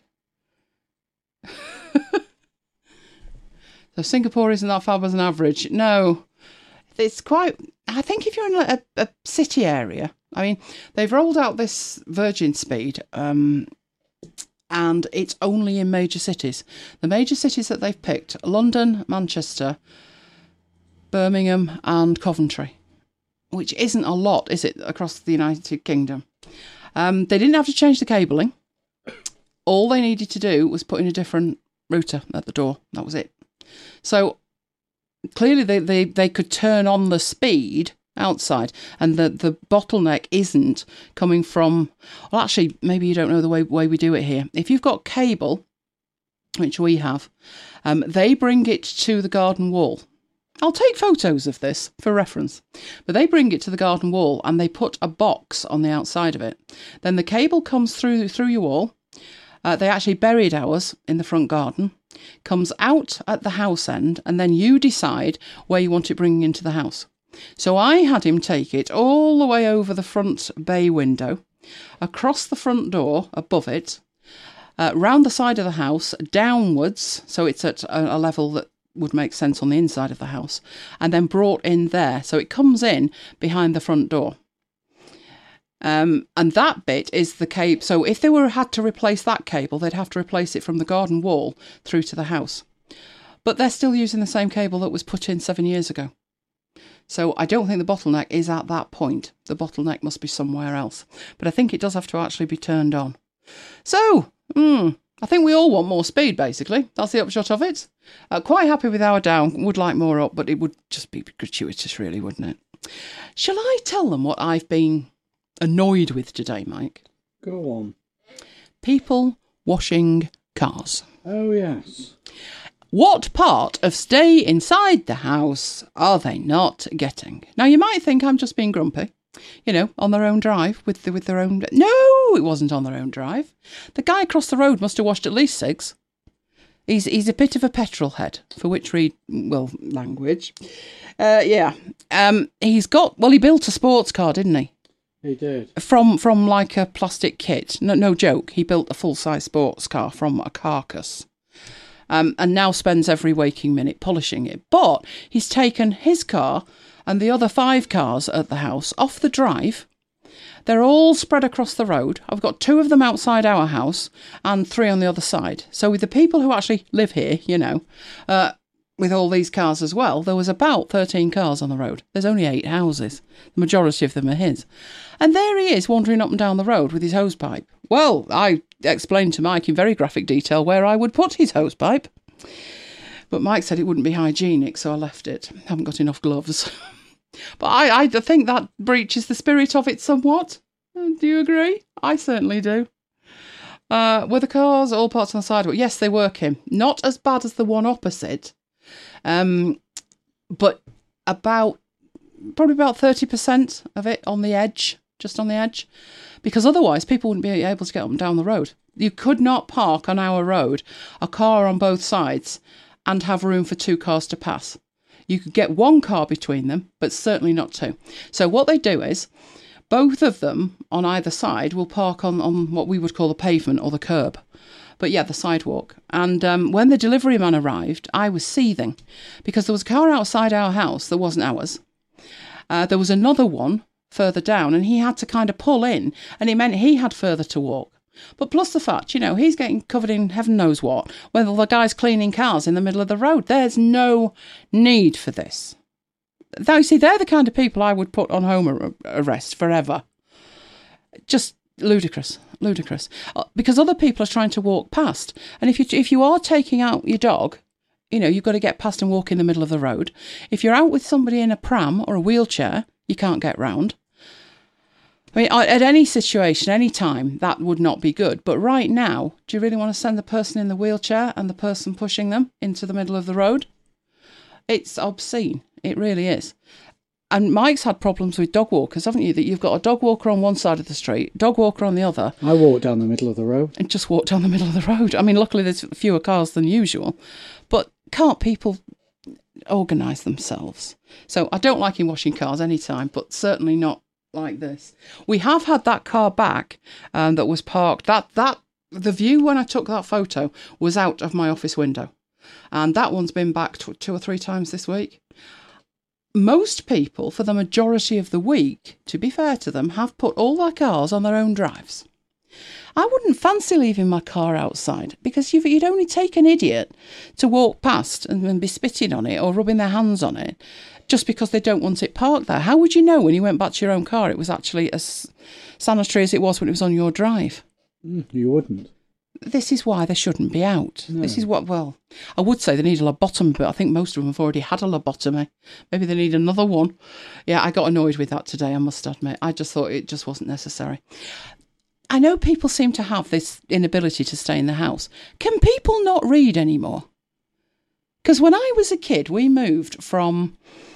So Singapore isn't that fab as an average. No, it's quite... I think if you're in a city area, I mean, they've rolled out this Virgin Speed, and it's only in major cities. The major cities that they've picked, London, Manchester, Birmingham and Coventry, which isn't a lot, is it, across the United Kingdom? They didn't have to change the cabling. All they needed to do was put in a different router at the door. That was it. So clearly they could turn on the speed outside, and the bottleneck isn't coming from... Well, actually, maybe you don't know the way we do it here. If you've got cable, which we have, they bring it to the garden wall. I'll take photos of this for reference. But they bring it to the garden wall and they put a box on the outside of it. Then the cable comes through your wall. They actually buried ours in the front garden, comes out at the house end, and then you decide where you want it bringing into the house. So I had him take it all the way over the front bay window, across the front door, above it, round the side of the house, downwards, so it's at a level that would make sense on the inside of the house, and then brought in there. So it comes in behind the front door. And that bit is the cable. So if they had to replace that cable, they'd have to replace it from the garden wall through to the house. But they're still using the same cable that was put in 7 years ago. So I don't think the bottleneck is at that point. The bottleneck must be somewhere else. But I think it does have to actually be turned on. So, I think we all want more speed, basically. That's the upshot of it. Quite happy with our down. Would like more up, but it would just be gratuitous, really, wouldn't it? Shall I tell them what I've been annoyed with today, Mike? Go on. People washing cars. Oh, yes. What part of stay inside the house are they not getting? Now, you might think I'm just being grumpy. On their own drive with their own... No, it wasn't on their own drive. The guy across the road must have washed at least 6. He's a bit of a petrol head, for which language. Yeah. He built a sports car, didn't he? He did. From like a plastic kit. No joke. He built a full-size sports car from a carcass. And now spends every waking minute polishing it. But he's taken his car and the other 5 cars at the house off the drive. They're all spread across the road. I've got 2 of them outside our house and 3 on the other side. So with the people who actually live here, with all these cars as well, there was about 13 cars on the road. There's only 8 houses. The majority of them are his. And there he is wandering up and down the road with his hosepipe. Well, I explained to Mike in very graphic detail where I would put his hosepipe. But Mike said it wouldn't be hygienic, so I left it. I haven't got enough gloves. But I think that breaches the spirit of it somewhat. Do you agree? I certainly do. Were the cars all parked on the sidewalk? Yes, they were, Kim. Not as bad as the one opposite. But probably about 30% of it on the edge, just on the edge. Because otherwise people wouldn't be able to get up and down the road. You could not park on our road a car on both sides and have room for 2 cars to pass. You could get one car between them, but certainly not two. So what they do is, both of them on either side will park on what we would call the pavement or the curb. But yeah, the sidewalk. And when the delivery man arrived, I was seething because there was a car outside our house that wasn't ours. There was another one further down, and he had to kind of pull in, and it meant he had further to walk. But plus the fact, he's getting covered in heaven knows what, whether the guy's cleaning cars in the middle of the road. There's no need for this. Though, you see, they're the kind of people I would put on home arrest forever. Just ludicrous. Because other people are trying to walk past. And if you are taking out your dog, you've got to get past and walk in the middle of the road. If you're out with somebody in a pram or a wheelchair, you can't get round. I mean, at any situation, any time, that would not be good. But right now, do you really want to send the person in the wheelchair and the person pushing them into the middle of the road? It's obscene. It really is. And Mike's had problems with dog walkers, haven't you? That you've got a dog walker on one side of the street, dog walker on the other. I walk down the middle of the road. And just walk down the middle of the road. I mean, luckily there's fewer cars than usual. But can't people organise themselves? So I don't like him washing cars anytime, but certainly not like this. We have had that car back that was parked. The view when I took that photo was out of my office window. And that one's been back 2 or 3 times this week. Most people, for the majority of the week, to be fair to them, have put all their cars on their own drives. I wouldn't fancy leaving my car outside because you'd only take an idiot to walk past and be spitting on it or rubbing their hands on it just because they don't want it parked there. How would you know when you went back to your own car it was actually as sanitary as it was when it was on your drive? You wouldn't. This is why they shouldn't be out. No. This is what, I would say they need a lobotomy, but I think most of them have already had a lobotomy. Maybe they need another one. Yeah, I got annoyed with that today, I must admit. I just thought it just wasn't necessary. I know people seem to have this inability to stay in the house. Can people not read anymore? Because when I was a kid, we moved from,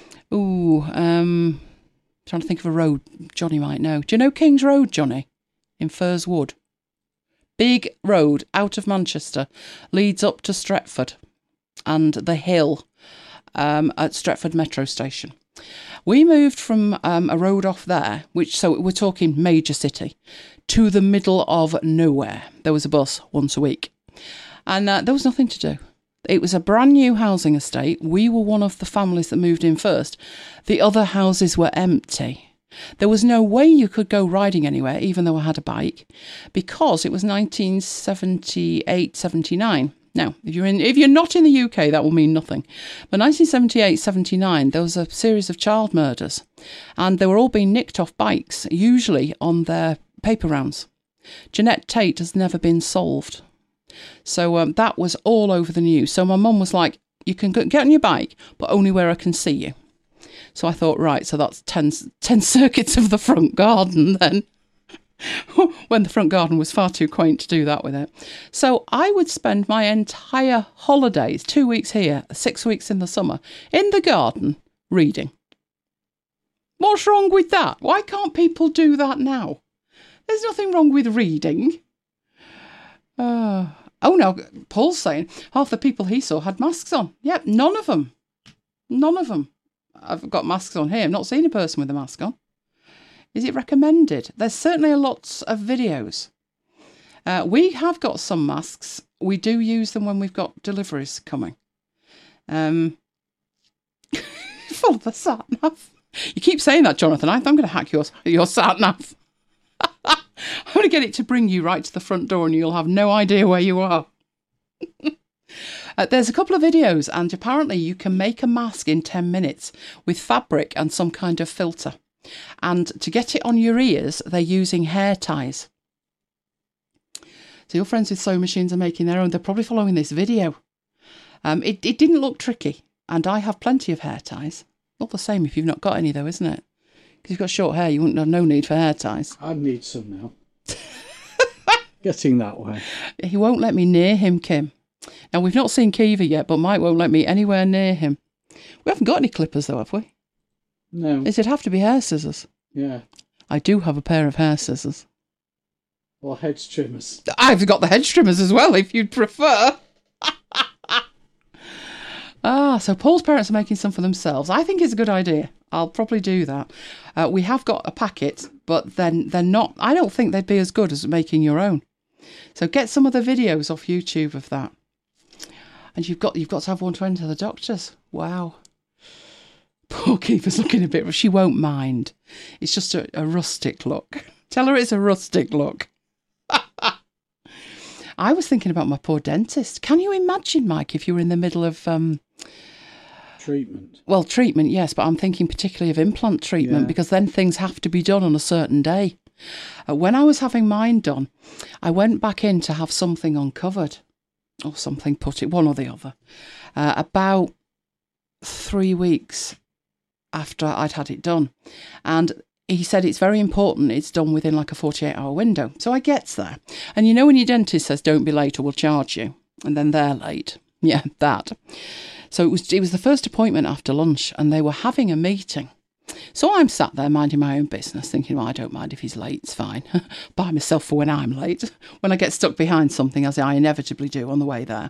trying to think of a road Johnny might know. Do you know King's Road, Johnny? In Furs Wood. Big road out of Manchester, leads up to Stretford and the hill at Stretford Metro Station. We moved from a road off there, so we're talking major city, to the middle of nowhere. There was a bus once a week. And there was nothing to do. It was a brand new housing estate. We were one of the families that moved in first. The other houses were empty. There was no way you could go riding anywhere, even though I had a bike, because it was 1978-79. Now, if you're not in the UK, that will mean nothing. But 1978-79, there was a series of child murders, and they were all being nicked off bikes, usually on their paper rounds. Jeanette Tate has never been solved. So that was all over the news. So my mum was like, you can get on your bike, but only where I can see you. So I thought, right, so that's 10 circuits of the front garden then, when the front garden was far too quaint to do that with it. So I would spend my entire holidays, 2 weeks here, 6 weeks in the summer, in the garden, reading. What's wrong with that? Why can't people do that now? There's nothing wrong with reading. Oh, no, Paul's saying half the people he saw had masks on. Yep, none of them. None of them. I've got masks on here. I've not seen a person with a mask on. Is it recommended? There's certainly lots of videos. We have got some masks. We do use them when we've got deliveries coming. Follow the sat-nav. You keep saying that, Jonathan. I'm going to hack your sat-nav. I'm going to get it to bring you right to the front door and you'll have no idea where you are. There's a couple of videos, and apparently you can make a mask in 10 minutes with fabric and some kind of filter. And to get it on your ears, they're using hair ties. So your friends with sewing machines are making their own. They're probably following this video. It didn't look tricky, and I have plenty of hair ties. Not the same if you've not got any, though, isn't it? Because you've got short hair, you wouldn't have no need for hair ties. I need some now. Getting that way. He won't let me near him, Kim. Now, we've not seen Kiva yet, but Mike won't let me anywhere near him. We haven't got any clippers, though, have we? No. It'd have to be hair scissors. Yeah. I do have a pair of hair scissors. Or hedge trimmers. I've got the hedge trimmers as well, if you'd prefer. So Paul's parents are making some for themselves. I think it's a good idea. I'll probably do that. We have got a packet, but then they're not. I don't think they'd be as good as making your own. So get some of the videos off YouTube of that. And you've got to have one to enter the doctors. Wow. Poor Keeper's looking a bit. She won't mind. It's just a rustic look. Tell her it's a rustic look. I was thinking about my poor dentist. Can you imagine, Mike, if you were in the middle of treatment? Well, treatment, yes, but I'm thinking particularly of implant treatment because then things have to be done on a certain day. When I was having mine done, I went back in to have something uncovered or something put it, one or the other, about 3 weeks after I'd had it done. And he said it's very important it's done within like a 48-hour window. So I gets there. And you know when your dentist says don't be late or we'll charge you, and then they're late. Yeah, that. So it was the first appointment after lunch and they were having a meeting. So I'm sat there minding my own business thinking, well, I don't mind if he's late, it's fine. Buy myself for when I'm late, when I get stuck behind something, as I inevitably do on the way there.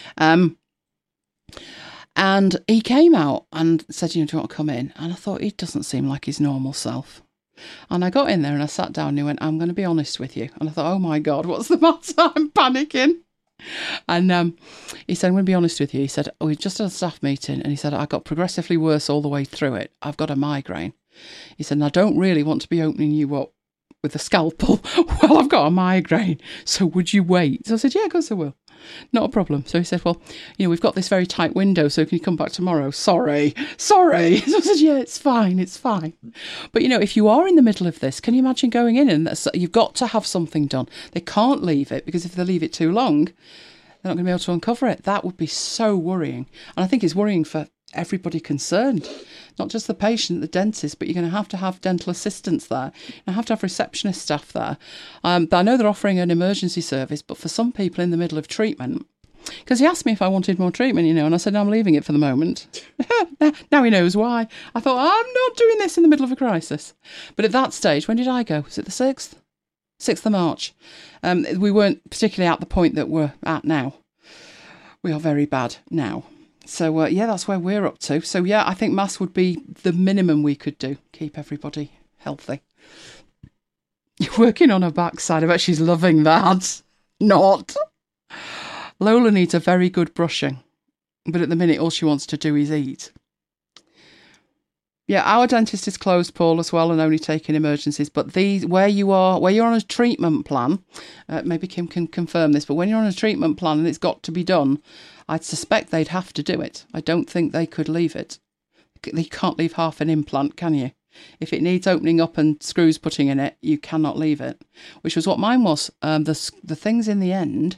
And he came out and said, do you want to come in? And I thought, he doesn't seem like his normal self. And I got in there and I sat down and he went, I'm going to be honest with you. And I thought, oh my God, what's the matter? I'm panicking. And he said, I'm going to be honest with you. He said, we've just had a staff meeting. And he said, I got progressively worse all the way through it. I've got a migraine. He said, and I don't really want to be opening you up with a scalpel. Well, I've got a migraine. So would you wait? So I said, yeah, of course I will. Not a problem. So he said, well, we've got this very tight window, so can you come back tomorrow? Sorry. So I said, yeah, it's fine. But, if you are in the middle of this, can you imagine going in and you've got to have something done? They can't leave it because if they leave it too long, they're not going to be able to uncover it. That would be so worrying. And I think it's worrying for everybody concerned, not just the patient, the dentist, but you're going to have dental assistants there. You have to have receptionist staff there. But I know they're offering an emergency service, but for some people in the middle of treatment, because he asked me if I wanted more treatment, and I said, no, I'm leaving it for the moment. Now he knows why. I thought, I'm not doing this in the middle of a crisis. But at that stage, when did I go? Was it the 6th? 6th of March. We weren't particularly at the point that we're at now. We are very bad now. So, that's where we're up to. So, I think mass would be the minimum we could do. Keep everybody healthy. You're working on her backside. I bet she's loving that. Not. Lola needs a very good brushing. But at the minute, all she wants to do is eat. Yeah, our dentist is closed, Paul, as well, and only taking emergencies. But where you're on a treatment plan, maybe Kim can confirm this, but when you're on a treatment plan and it's got to be done, I'd suspect they'd have to do it. I don't think they could leave it. You can't leave half an implant, can you? If it needs opening up and screws putting in it, you cannot leave it, which was what mine was. The things in the end,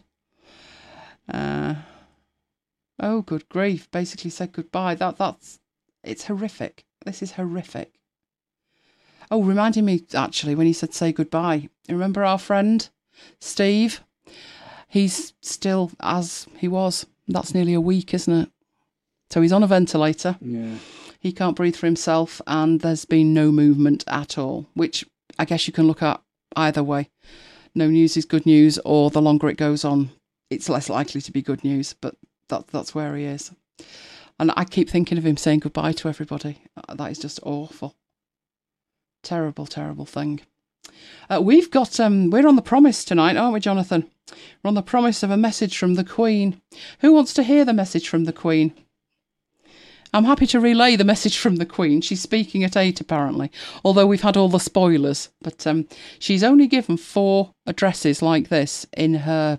oh, good grief, basically said goodbye. It's horrific. This is horrific. Oh, reminding me, actually, when he said say goodbye. Remember our friend, Steve? He's still as he was. That's nearly a week, isn't it? So he's on a ventilator. Yeah. He can't breathe for himself, and there's been no movement at all, which I guess you can look at either way. No news is good news, or the longer it goes on, it's less likely to be good news, but that's where he is. And I keep thinking of him saying goodbye to everybody. That is just awful. Terrible, terrible thing. We've got, we're on the promise tonight, aren't we, Jonathan? We're on the promise of a message from the Queen. Who wants to hear the message from the Queen? I'm happy to relay the message from the Queen. She's speaking at 8, apparently, although we've had all the spoilers. But she's only given 4 addresses like this in her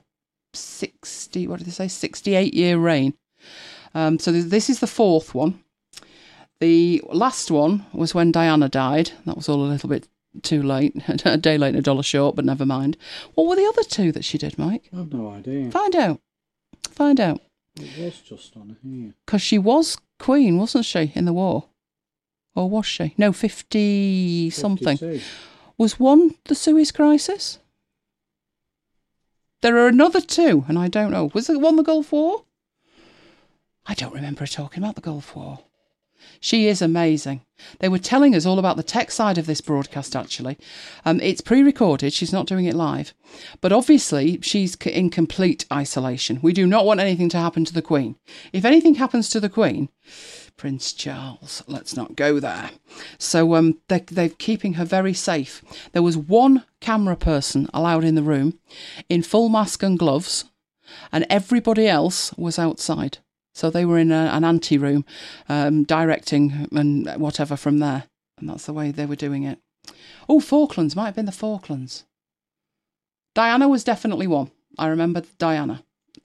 68-year reign. So this is the 4th one. The last one was when Diana died. That was all a little bit too late. A day late and a dollar short, but never mind. What were the other 2 that she did, Mike? I've no idea. Find out. It was just on here. Because she was Queen, wasn't she, in the war? Or was she? No, 50-something. 52. Was one the Suez Crisis? There are another 2, and I don't know. Was it one the Gulf War? I don't remember her talking about the Gulf War. She is amazing. They were telling us all about the tech side of this broadcast, actually. It's pre-recorded. She's not doing it live. But obviously, she's in complete isolation. We do not want anything to happen to the Queen. If anything happens to the Queen, Prince Charles, let's not go there. So they're keeping her very safe. There was one camera person allowed in the room in full mask and gloves, and everybody else was outside. So they were in an ante-room, directing and whatever from there. And that's the way they were doing it. Oh, Falklands. Might have been the Falklands. Diana was definitely one. I remember Diana.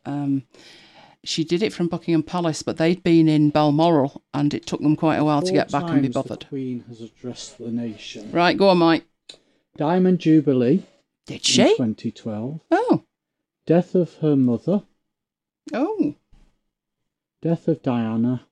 She did it from Buckingham Palace, but they'd been in Balmoral, and it took them quite a while to get back and be bothered. The Queen has addressed the nation. Right, go on, Mike. Diamond Jubilee. Did she? In 2012. Oh. Death of her mother. Oh. Death of Diana.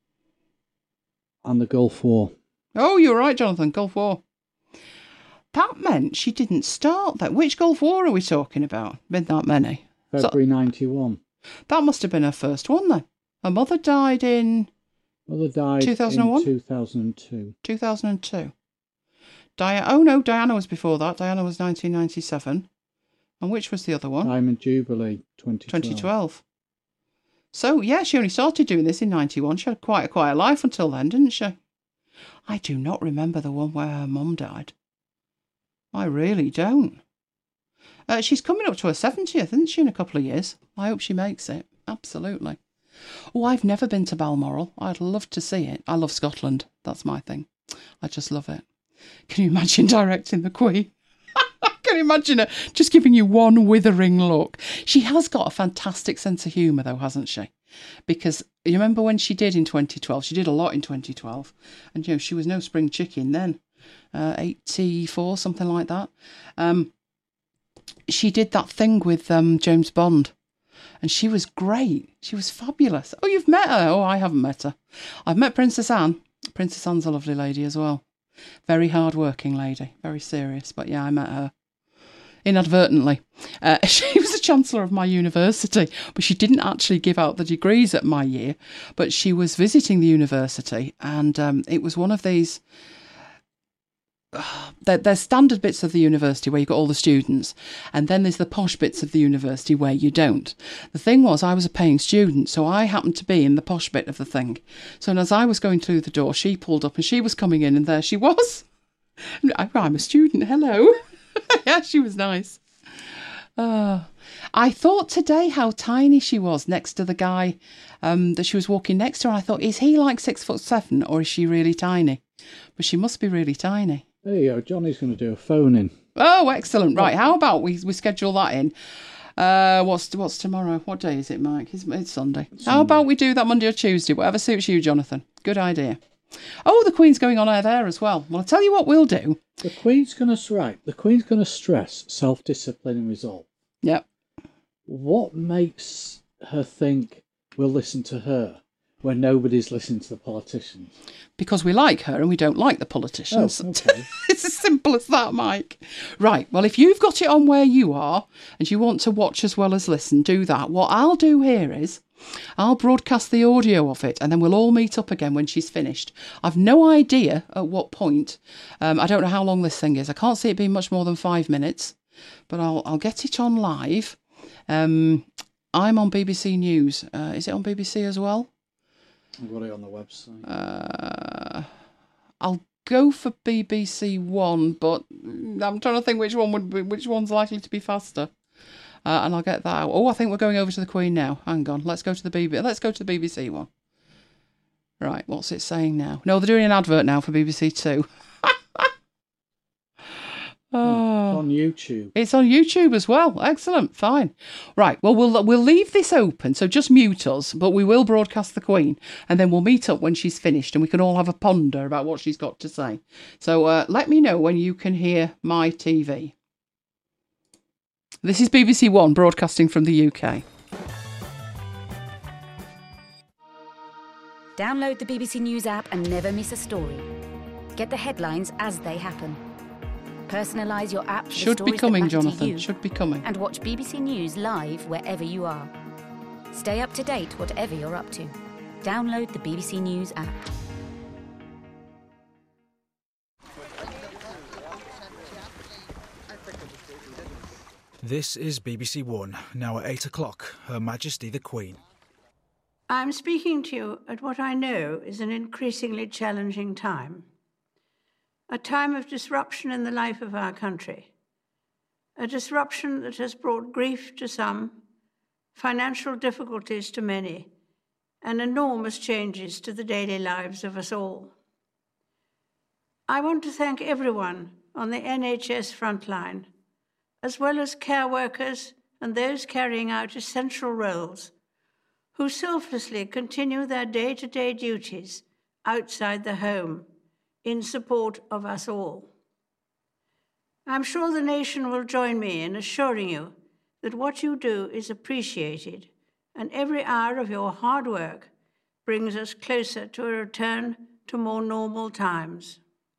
And the Gulf War. Oh, you're right, Jonathan. Gulf War. That meant she didn't start that. Which Gulf War are we talking about? Been that many? February 91. That must have been her first one then. Her mother died in... Mother died 2001? in 2002. 2002. Oh no, Diana was before that. Diana was 1997. And which was the other one? Diamond Jubilee 2012. So, yeah, she only started doing this in 91. She had quite a quiet life until then, didn't she? I do not remember the one where her mum died. I really don't. She's coming up to her 70th, isn't she, in a couple of years? I hope she makes it. Absolutely. Oh, I've never been to Balmoral. I'd love to see it. I love Scotland. That's my thing. I just love it. Can you imagine directing the Queen? Can you imagine her just giving you one withering look? She has got a fantastic sense of humour, though, hasn't she? Because you remember when she did in 2012? She did a lot in 2012. And, you know, she was no spring chicken then. 84, something like that. She did that thing with James Bond. And she was great. She was fabulous. Oh, you've met her? Oh, I haven't met her. I've met Princess Anne. Princess Anne's a lovely lady as well. Very hard-working lady. Very serious. But yeah, I met her. Inadvertently. She was the Chancellor of my university, but she didn't actually give out the degrees at my year, but she was visiting the university, and it was one of these... There's standard bits of the university where you've got all the students, and then there's the posh bits of the university where you don't. The thing was, I was a paying student, so I happened to be in the posh bit of the thing. So as I was going through the door, she pulled up and she was coming in, and there she was. I'm a student, hello. Yeah, she was nice. I thought today how tiny she was next to the guy that she was walking next to, and I thought, is he like 6'7" or is she really tiny? But she must be really tiny. There you go. Johnny's going to do a phone in. Oh, excellent. Right, how about we schedule that in? What's tomorrow? What day is it, Mike? It's Sunday. How about we do that Monday or Tuesday? Whatever suits you, Jonathan. Good idea. Oh, the Queen's going on air there as well. Well, I'll tell you what we'll do. The Queen's going to stress self-discipline and resolve. Yep. What makes her think we'll listen to her when nobody's listening to the politicians? Because we like her and we don't like the politicians. Oh, okay. It's as simple as that, Mike. Right, well, if you've got it on where you are and you want to watch as well as listen, do that. What I'll do here is I'll broadcast the audio of it and then we'll all meet up again when she's finished. I've no idea at what point. I don't know how long this thing is. I can't see it being much more than 5 minutes, but I'll get it on live. I'm on BBC News. Is it on BBC as well? I've got it on the website. I'll go for BBC One, but I'm trying to think which one's likely to be faster. And I'll get that out. Oh, I think we're going over to the Queen now. Hang on, let's go to the BBC one. Right, what's it saying now? No, they're doing an advert now for BBC Two. It's on YouTube. It's on YouTube as well. Excellent. Fine. Right. Well, we'll leave this open. So just mute us, but we will broadcast the Queen, and then we'll meet up when she's finished, and we can all have a ponder about what she's got to say. So let me know when you can hear my TV. This is BBC One broadcasting from the UK. Download the BBC News app and never miss a story. Get the headlines as they happen. Personalise your app. Should be coming, Jonathan. Should be coming. And watch BBC News live wherever you are. Stay up to date, whatever you're up to. Download the BBC News app. This is BBC One, now at 8 o'clock. Her Majesty the Queen. I'm speaking to you at what I know is an increasingly challenging time. A time of disruption in the life of our country. A disruption that has brought grief to some, financial difficulties to many, and enormous changes to the daily lives of us all. I want to thank everyone on the NHS frontline, as well as care workers and those carrying out essential roles, who selflessly continue their day-to-day duties outside the home in support of us all. I'm sure the nation will join me in assuring you that what you do is appreciated, and every hour of your hard work brings us closer to a return to more normal times.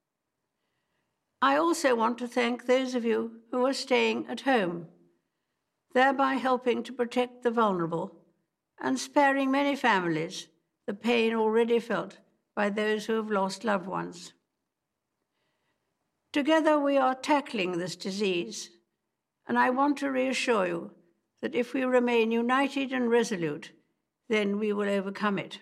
I also want to thank those of you who are staying at home, thereby helping to protect the vulnerable and sparing many families the pain already felt by those who have lost loved ones. Together we are tackling this disease, and I want to reassure you that if we remain united and resolute, then we will overcome it.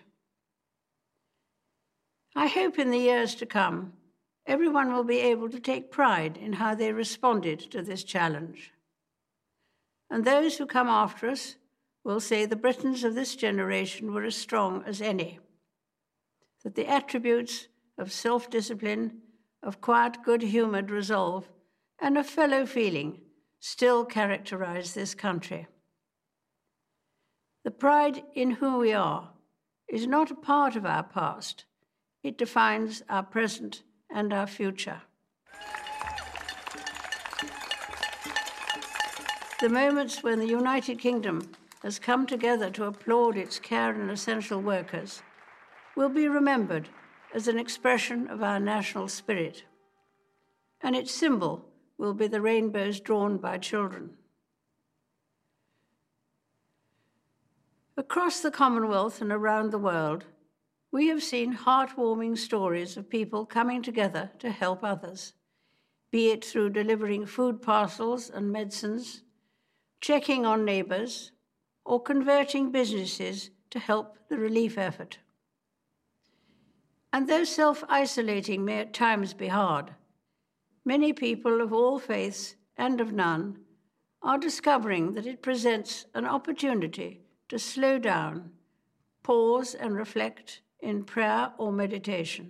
I hope in the years to come, everyone will be able to take pride in how they responded to this challenge. And those who come after us will say the Britons of this generation were as strong as any, that the attributes of self-discipline, of quiet, good-humoured resolve, and of fellow feeling still characterise this country. The pride in who we are is not a part of our past. It defines our present and our future. The moments when the United Kingdom has come together to applaud its care and essential workers will be remembered as an expression of our national spirit, and its symbol will be the rainbows drawn by children. Across the Commonwealth and around the world, we have seen heartwarming stories of people coming together to help others, be it through delivering food parcels and medicines, checking on neighbours, or converting businesses to help the relief effort. And though self-isolating may at times be hard, many people of all faiths and of none are discovering that it presents an opportunity to slow down, pause and reflect in prayer or meditation.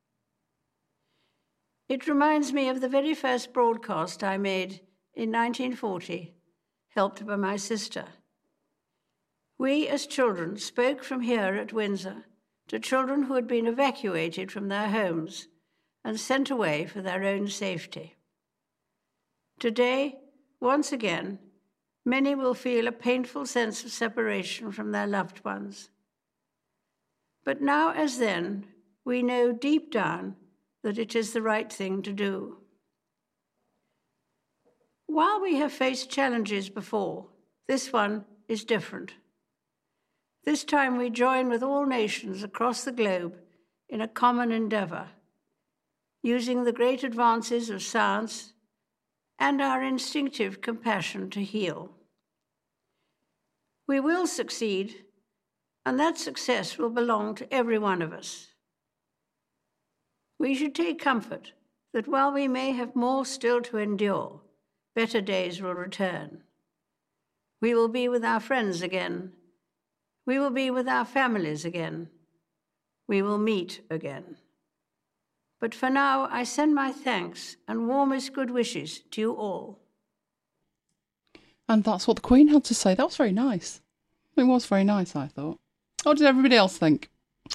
It reminds me of the very first broadcast I made in 1940, helped by my sister. We as children spoke from here at Windsor to children who had been evacuated from their homes and sent away for their own safety. Today, once again, many will feel a painful sense of separation from their loved ones. But now as then, we know deep down that it is the right thing to do. While we have faced challenges before, this one is different. This time we join with all nations across the globe in a common endeavour, using the great advances of science and our instinctive compassion to heal. We will succeed, and that success will belong to every one of us. We should take comfort that while we may have more still to endure, better days will return. We will be with our friends again. We will be with our families again. We will meet again. But for now, I send my thanks and warmest good wishes to you all. And that's what the Queen had to say. That was very nice. It was very nice, I thought. What did everybody else think?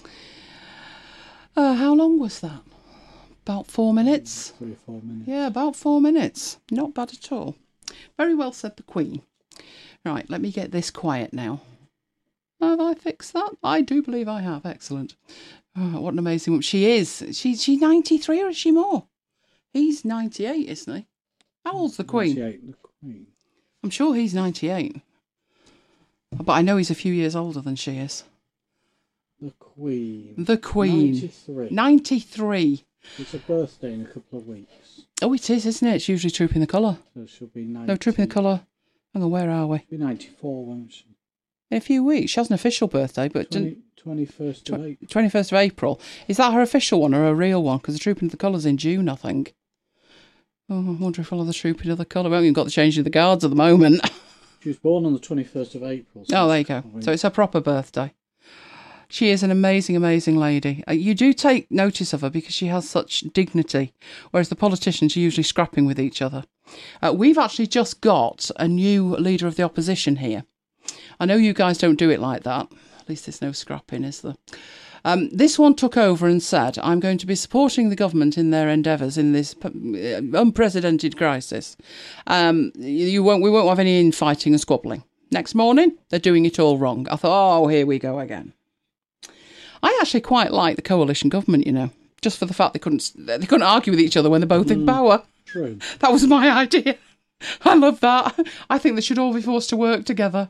How long was that? About 4 minutes? 3 or 4 minutes. Yeah, about 4 minutes. Not bad at all. Very well said, the Queen. Right, let me get this quiet now. Have I fixed that? I do believe I have. Excellent. Oh, what an amazing woman. She is. She's 93 or is she more? He's 98, isn't he? How old's the Queen? 98, the Queen. I'm sure he's 98. But I know he's a few years older than she is. The Queen. The Queen. 93. 93. It's a birthday in a couple of weeks. Oh, it is, isn't it? It's usually Trooping the Colour. So she'll be 90. No, Trooping the Colour. Hang on, where are we? She'll be 94, won't she? In a few weeks. She has an official birthday, but 21st of April. 21st of April. Is that her official one or her real one? Because the Trooping of the Colours in June, I think. Oh, I wonder if I'll have the Trooping of the Colour. We haven't even got the changing of the guards at the moment. She was born on the 21st of April. So oh, there you go. So it's her proper birthday. She is an amazing, amazing lady. You do take notice of her because she has such dignity, whereas the politicians are usually scrapping with each other. We've actually just got a new leader of the opposition here. I know you guys don't do it like that. At least there's no scrapping, is there? This one took over and said, I'm going to be supporting the government in their endeavours in this unprecedented crisis. We won't have any infighting and squabbling. Next morning, they're doing it all wrong. I thought, oh, here we go again. I actually quite like the coalition government, you know, just for the fact they couldn't argue with each other when they're both in power. True. That was my idea. I love that. I think they should all be forced to work together.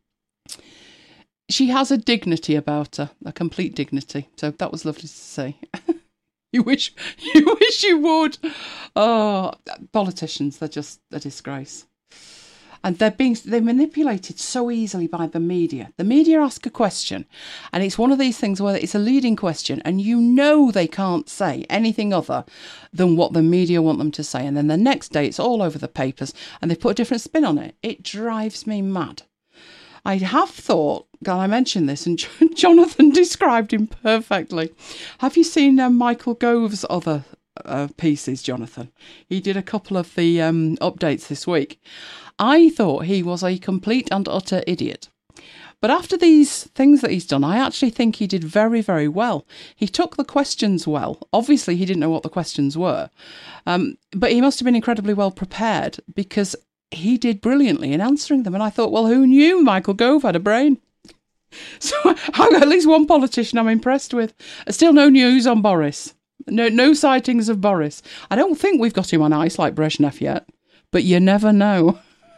She has a dignity about her, a complete dignity. So that was lovely to see. You wish you would. Oh, politicians, they're just a disgrace. And they're manipulated so easily by the media. The media ask a question, and it's one of these things where it's a leading question, and you know they can't say anything other than what the media want them to say. And then the next day it's all over the papers, and they put a different spin on it. It drives me mad. I have thought, God, I mentioned this, and Jonathan described him perfectly. Have you seen Michael Gove's other pieces, Jonathan? He did a couple of the updates this week. I thought he was a complete and utter idiot. But after these things that he's done, I actually think he did very, very well. He took the questions well. Obviously, he didn't know what the questions were. But he must have been incredibly well prepared because he did brilliantly in answering them. And I thought, well, who knew Michael Gove had a brain? So I've got at least one politician I'm impressed with. Still no news on Boris. No sightings of Boris. I don't think we've got him on ice like Brezhnev yet. But you never know.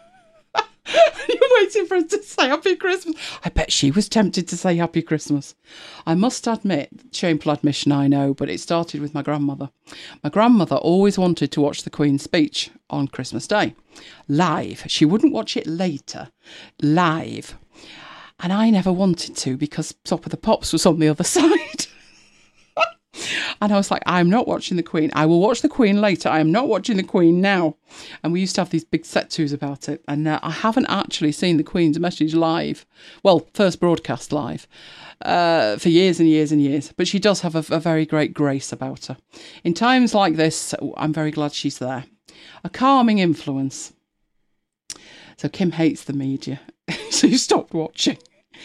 You're waiting for us to say Happy Christmas. I bet she was tempted to say Happy Christmas. I must admit, shameful admission I know, but it started with my grandmother. My grandmother always wanted to watch the Queen's speech on Christmas Day. Live. She wouldn't watch it later. Live. And I never wanted to because Top of the Pops was on the other side. And I was like, I'm not watching the Queen. I will watch the Queen later. I am not watching the Queen now. And we used to have these big set-tos about it. And I haven't actually seen the Queen's message live. Well, first broadcast live. For years and years and years. But she does have a very great grace about her. In times like this, I'm very glad she's there. A calming influence. So Kim hates the media. So you stopped watching.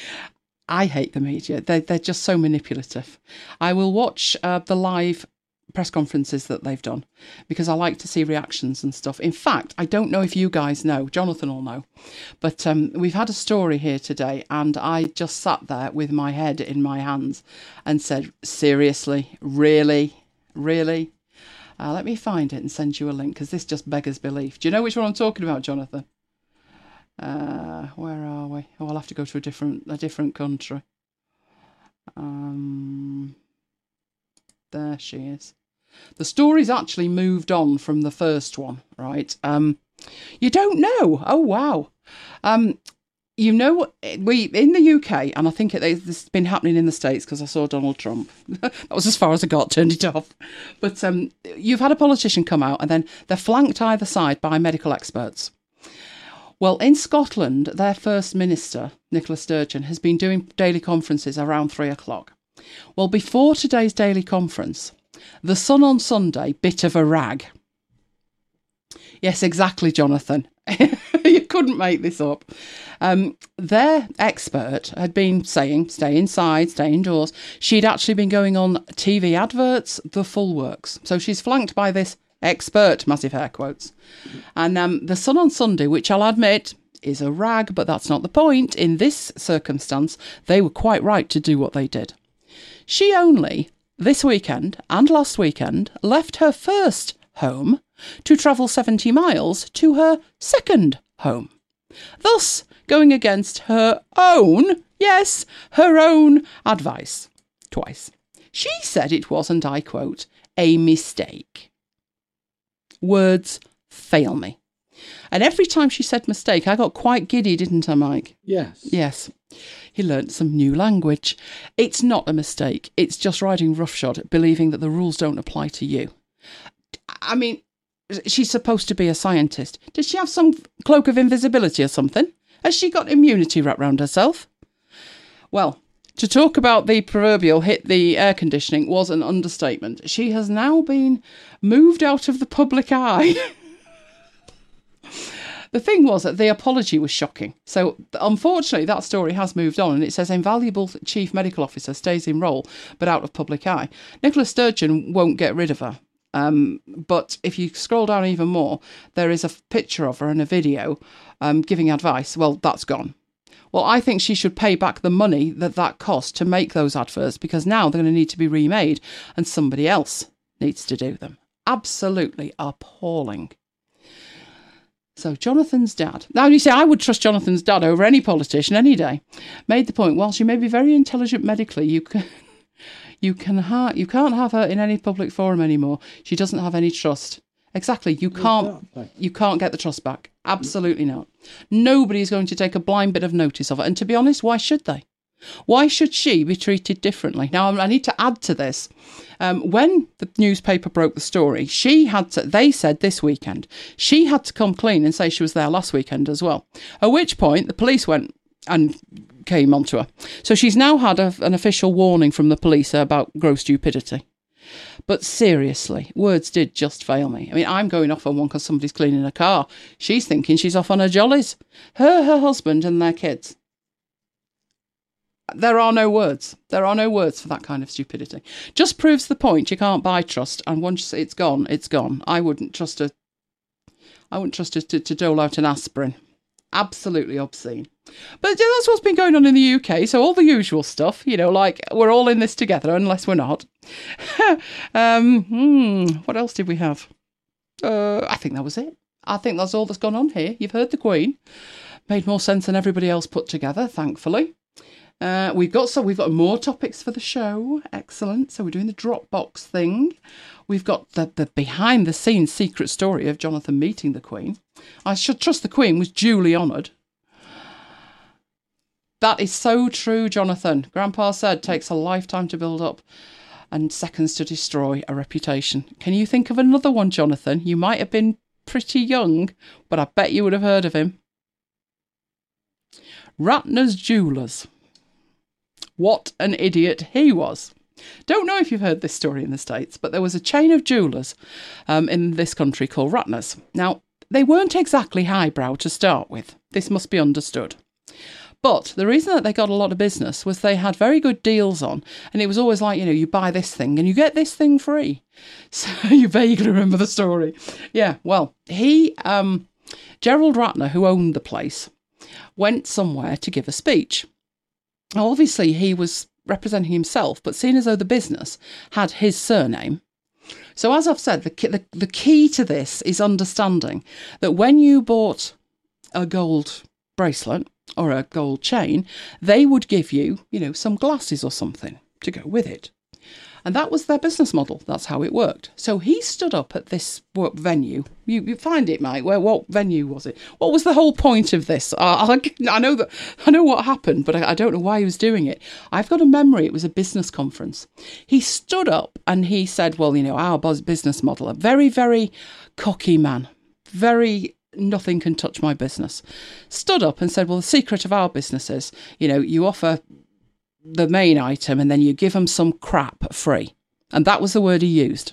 I hate the media. They're just so manipulative. I will watch the live press conferences that they've done because I like to see reactions and stuff. In fact, I don't know if you guys know, Jonathan will know, but we've had a story here today and I just sat there with my head in my hands and said, seriously, really? Let me find it and send you a link because this just beggars belief. Do you know which one I'm talking about, Jonathan? Where are we? Oh, I'll have to go to a different country. There she is. The story's actually moved on from the first one, right? You don't know. Oh, wow. You know, we in the UK, and I think this has been happening in the States because I saw Donald Trump. That was as far as I got, turned it off. But you've had a politician come out and then they're flanked either side by medical experts. Well, in Scotland, their First Minister, Nicola Sturgeon, has been doing daily conferences around 3:00. Well, before today's daily conference, the Sun on Sunday bit of a rag. Yes, exactly, Jonathan. You couldn't make this up. Their expert had been saying, stay inside, stay indoors. She'd actually been going on TV adverts, the full works. So she's flanked by this expert, massive air quotes. And the Sun on Sunday, which I'll admit is a rag, but that's not the point. In this circumstance, they were quite right to do what they did. She only, this weekend and last weekend, left her first home to travel 70 miles to her second home, thus going against her own, yes, her own advice twice. She said it was, and I quote, a mistake. Words fail me. And every time she said mistake, I got quite giddy, didn't I, Mike? Yes. Yes. He learnt some new language. It's not a mistake. It's just riding roughshod, believing that the rules don't apply to you. I mean, she's supposed to be a scientist. Does she have some cloak of invisibility or something? Has she got immunity wrapped round herself? Well, to talk about the proverbial hit the air conditioning was an understatement. She has now been moved out of the public eye. The thing was that the apology was shocking. So, unfortunately, that story has moved on, and it says invaluable chief medical officer stays in role, but out of public eye. Nicola Sturgeon won't get rid of her. But if you scroll down even more, there is a picture of her and a video giving advice. Well, that's gone. Well, I think she should pay back the money that cost to make those adverts, because now they're going to need to be remade and somebody else needs to do them. Absolutely appalling. So Jonathan's dad. Now, you say I would trust Jonathan's dad over any politician any day. Made the point, whilst you may be very intelligent medically, you can't have her in any public forum anymore. She doesn't have any trust. Exactly. You can't get the trust back. Absolutely not. Nobody is going to take a blind bit of notice of it. And to be honest, why should they? Why should she be treated differently? Now, I need to add to this. When the newspaper broke the story, they said this weekend, she had to come clean and say she was there last weekend as well. At which point, the police went and came onto her. So she's now had an official warning from the police about gross stupidity. But seriously, words did just fail me. I mean, I'm going off on one because somebody's cleaning a car. She's thinking she's off on her jollies. Her husband and their kids. There are no words. There are no words for that kind of stupidity. Just proves the point. You can't buy trust, and once it's gone, it's gone. I wouldn't trust her. I wouldn't trust her to dole out an aspirin. Absolutely obscene. But that's what's been going on in the UK. So all the usual stuff, like we're all in this together, unless we're not. What else did we have? I think that was it. I think that's all that's gone on here. You've heard the Queen. Made more sense than everybody else put together, thankfully. We've got more topics for the show. Excellent. So we're doing the Dropbox thing. We've got the behind the scenes secret story of Jonathan meeting the Queen. I should trust the Queen was duly honoured. That is so true, Jonathan. Grandpa said takes a lifetime to build up and seconds to destroy a reputation. Can you think of another one, Jonathan? You might have been pretty young, but I bet you would have heard of him. Ratner's Jewellers. What an idiot he was. Don't know if you've heard this story in the States, but there was a chain of jewellers in this country called Ratner's. Now, they weren't exactly highbrow to start with. This must be understood. But the reason that they got a lot of business was they had very good deals on, and it was always like, you buy this thing and you get this thing free. So you vaguely remember the story. Yeah, well, Gerald Ratner, who owned the place, went somewhere to give a speech. Now, obviously, he was representing himself, but seeing as though the business had his surname. So as I've said, the key to this is understanding that when you bought a gold bracelet or a gold chain, they would give you, some glasses or something to go with it. And that was their business model. That's how it worked. So he stood up at this venue. You find it, Mike. What venue was it? What was the whole point of this? I know what happened, but I don't know why he was doing it. I've got a memory. It was a business conference. He stood up and he said, well, our business model, a very, very cocky man, very nothing can touch my business. Stood up and said, well, the secret of our business is, you offer the main item and then you give them some crap free. And that was the word he used.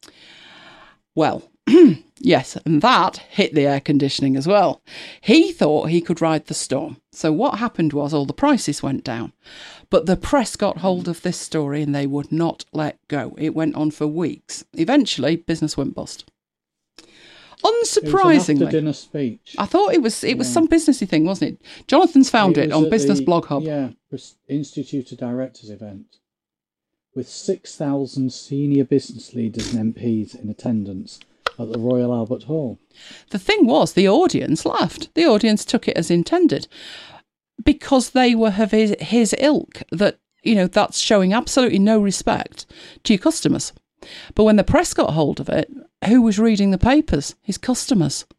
Well, yes, and that hit the air conditioning as well. He thought he could ride the storm. So what happened was all the prices went down. But the press got hold of this story and they would not let go. It went on for weeks. Eventually, business went bust. Unsurprisingly, it was an after-dinner speech. I thought it was some businessy thing, wasn't it? Jonathan's found it on Business Blog Hub. Yeah, Institute of Directors event with 6,000 senior business leaders and MPs in attendance at the Royal Albert Hall. The thing was, the audience laughed. The audience took it as intended because they were of his ilk. That that's showing absolutely no respect to your customers. But when the press got hold of it, who was reading the papers? His customers.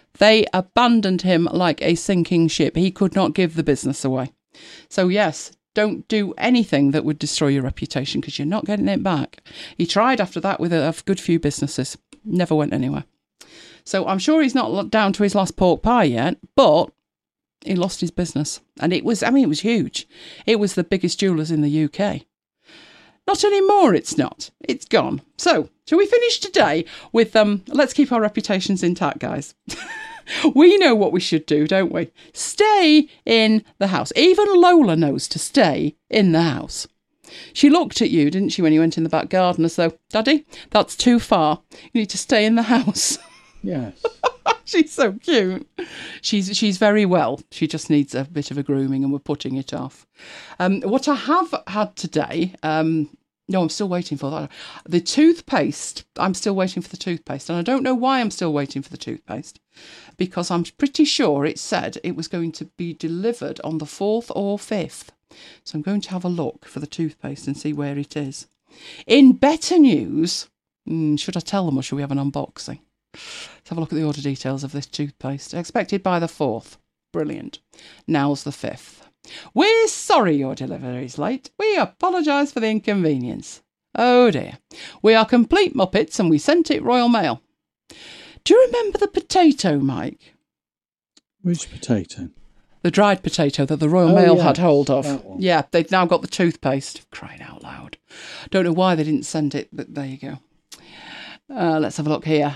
They abandoned him like a sinking ship. He could not give the business away. So yes, don't do anything that would destroy your reputation because you're not getting it back. He tried after that with a good few businesses. Never went anywhere. So I'm sure he's not down to his last pork pie yet, but he lost his business. And it was huge. It was the biggest jewellers in the UK. Not anymore, it's not. It's gone. So, shall we finish today with, let's keep our reputations intact, guys. We know what we should do, don't we? Stay in the house. Even Lola knows to stay in the house. She looked at you, didn't she, when you went in the back garden as though, Daddy, that's too far. You need to stay in the house. Yes. She's so cute. She's very well. She just needs a bit of a grooming and we're putting it off. What I have had today, no, I'm still waiting for that. The toothpaste, I'm still waiting for the toothpaste. And I don't know why I'm still waiting for the toothpaste. Because I'm pretty sure it said it was going to be delivered on the 4th or 5th. So I'm going to have a look for the toothpaste and see where it is. In better news, should I tell them or should we have an unboxing? Let's have a look at the order details of this toothpaste. Expected by the 4th. Brilliant. Now's the 5th. We're sorry your delivery is late. We apologise for the inconvenience. Oh dear. We are complete muppets and we sent it Royal Mail. Do you remember the potato, Mike? Which potato? The dried potato that the Royal Mail had hold of. That one. Yeah, they've now got the toothpaste. Crying out loud. Don't know why they didn't send it, but there you go. Let's have a look here.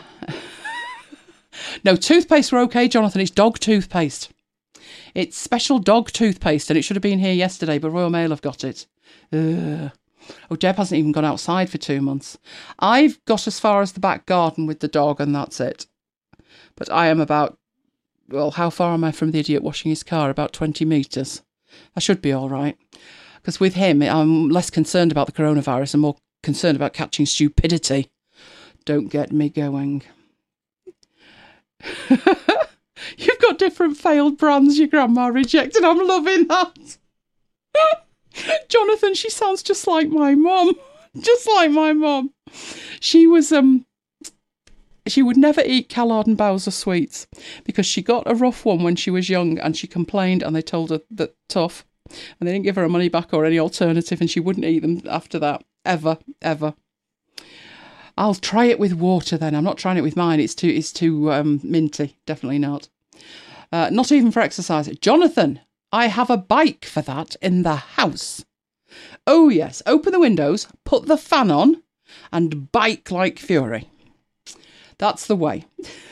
No, toothpaste were okay, Jonathan. It's dog toothpaste. It's special dog toothpaste, and it should have been here yesterday, but Royal Mail have got it. Ugh. Oh, Deb hasn't even gone outside for 2 months. I've got as far as the back garden with the dog, and that's it. But I am about, well, how far am I from the idiot washing his car? About 20 metres. I should be all right. Because with him, I'm less concerned about the coronavirus and more concerned about catching stupidity. Don't get me going. You've got different failed brands your grandma rejected. I'm loving that. Jonathan, she sounds just like my mum. Just like my mum. She was, she would never eat Callard and Bowser sweets because she got a rough one when she was young and she complained and they told her that tough and they didn't give her her money back or any alternative and she wouldn't eat them after that. Ever, ever. I'll try it with water then. I'm not trying it with mine. It's too minty. Definitely not. Not even for exercise. Jonathan, I have a bike for that in the house. Oh yes, open the windows, put the fan on and bike like fury. That's the way.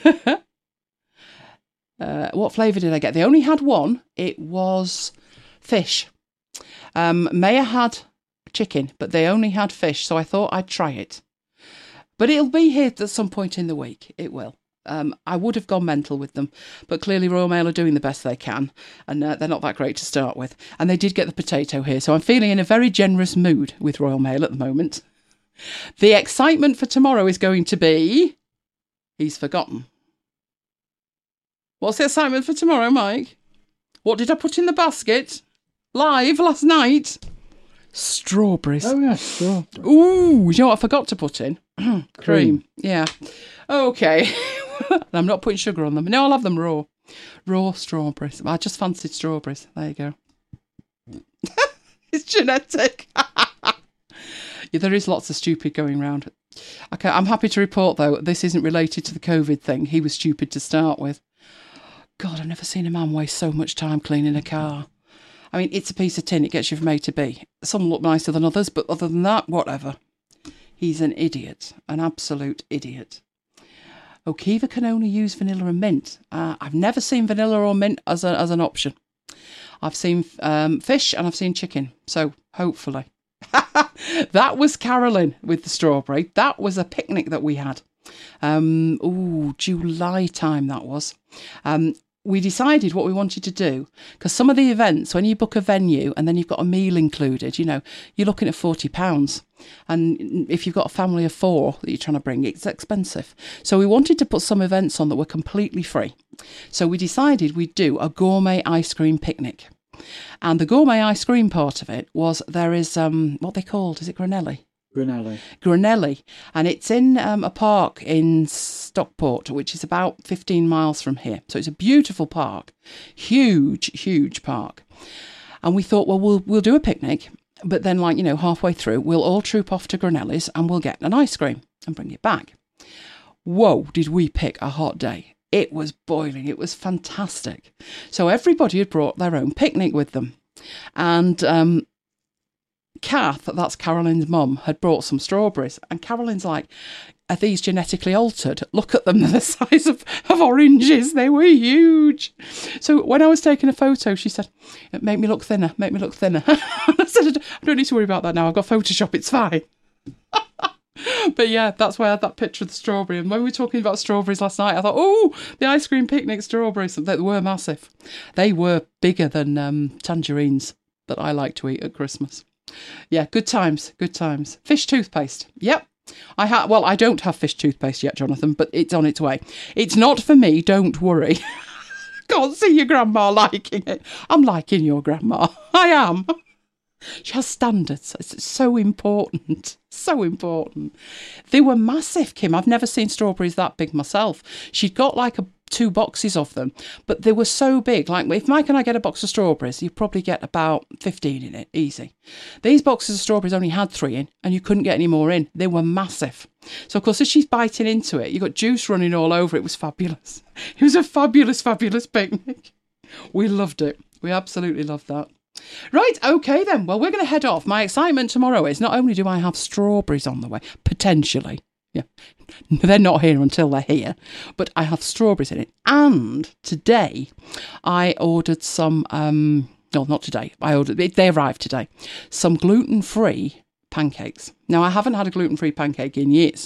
What flavour did I get? They only had one. It was fish. Maya had chicken, but they only had fish, so I thought I'd try it. But it'll be here at some point in the week. It will. I would have gone mental with them, but clearly Royal Mail are doing the best they can, and they're not that great to start with. And they did get the potato here, so I'm feeling in a very generous mood with Royal Mail at the moment. The excitement for tomorrow is going to be... He's forgotten. What's the excitement for tomorrow, Mike? What did I put in the basket? Live last night? Strawberries. Oh, yes, strawberries. Ooh, you know what I forgot to put in? Cream. Yeah. Okay. I'm not putting sugar on them. No, I'll have them raw. Raw strawberries. I just fancied strawberries. There you go. It's genetic. Yeah, there is lots of stupid going round. Okay, I'm happy to report, though, this isn't related to the COVID thing. He was stupid to start with. God, I've never seen a man waste so much time cleaning a car. I mean, it's a piece of tin. It gets you from A to B. Some look nicer than others, but other than that, whatever. He's an idiot. An absolute idiot. Oh, Kiva can only use vanilla and mint. I've never seen vanilla or mint as an option. I've seen fish and I've seen chicken. So, hopefully. That was Carolyn with the strawberry. That was a picnic that we had. July time that was. We decided what we wanted to do, because some of the events, when you book a venue and then you've got a meal included, you know, you're looking at £40. And if you've got a family of 4 that you're trying to bring, it's expensive. So we wanted to put some events on that were completely free. So we decided we'd do a gourmet ice cream picnic. And the gourmet ice cream part of it was, there is, what they called, is it Granelli? Granelli. And it's in a park in Stockport, which is about 15 miles from here. So it's a beautiful park, huge park. And we thought, well, we'll do a picnic, but then, like, you know, halfway through, we'll all troop off to Granelli's and we'll get an ice cream and bring it back. Whoa, did we pick a hot day. It was boiling. It was fantastic. So everybody had brought their own picnic with them. And Kath, that's Caroline's mum, had brought some strawberries. And Caroline's like, are these genetically altered? Look at them. They're the size of oranges. They were huge. So when I was taking a photo, she said, make me look thinner, make me look thinner. And I said, I don't need to worry about that now. I've got Photoshop. It's fine. But yeah, that's why I had that picture of the strawberry. And when we were talking about strawberries last night, I thought, oh, the ice cream picnic strawberries. They were massive. They were bigger than tangerines that I like to eat at Christmas. Yeah, good times, good times. Fish toothpaste. Yep. I don't have fish toothpaste yet, Jonathan, but it's on its way. It's not for me, don't worry. Can't see your grandma liking it. I'm liking your grandma. I am. She has standards. It's so important. So important. They were massive, Kim. I've never seen strawberries that big myself. She'd got like 2 boxes of them, but they were so big. Like, if Mike and I get a box of strawberries, you probably get about 15 in it, easy. These boxes of strawberries only had 3 in, and you couldn't get any more in. They were massive. So, of course, as she's biting into it, you got juice running all over. It was fabulous. It was a fabulous picnic. We loved it. We absolutely loved that. Right, okay then. Well, we're going to head off. My excitement tomorrow is not only do I have strawberries on the way, potentially. Yeah, they're not here until they're here, but I have strawberries in it. And today I ordered some, no, not today. They arrived today, some gluten-free pancakes. Now, I haven't had a gluten-free pancake in years.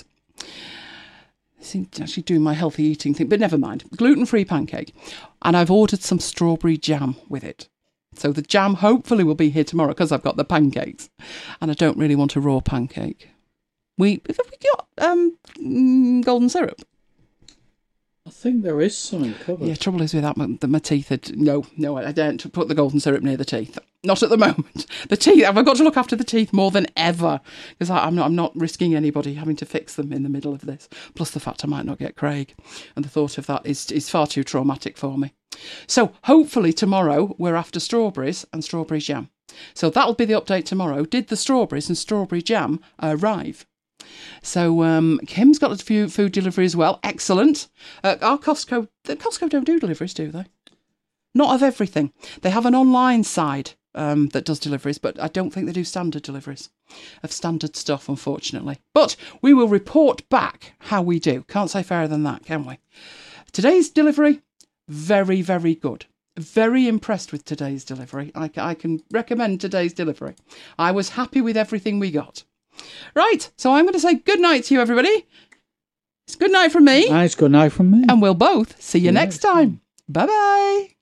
I seem to actually do my healthy eating thing, but never mind. Gluten-free pancake. And I've ordered some strawberry jam with it. So the jam hopefully will be here tomorrow because I've got the pancakes. And I don't really want a raw pancake. Have we got golden syrup? I think there is some in the cupboard. Yeah, trouble is with that, my teeth had... No, I daren't put the golden syrup near the teeth. Not at the moment. The teeth, I've got to look after the teeth more than ever because I'm not risking anybody having to fix them in the middle of this. Plus the fact I might not get Craig. And the thought of that is far too traumatic for me. So hopefully tomorrow we're after strawberries and strawberry jam. So that'll be the update tomorrow. Did the strawberries and strawberry jam arrive? So Kim's got a few food delivery as well. Excellent. Our Costco don't do deliveries, do they? Not of everything. They have an online side that does deliveries, but I don't think they do standard deliveries of standard stuff, unfortunately. But we will report back how we do. Can't say fairer than that, can we? Today's delivery, very, very good. Very impressed with today's delivery. I can recommend today's delivery. I was happy with everything we got. Right, so I'm going to say good night to you, everybody. It's good night from me. It's good night from me. And we'll both see you next time. Bye-bye.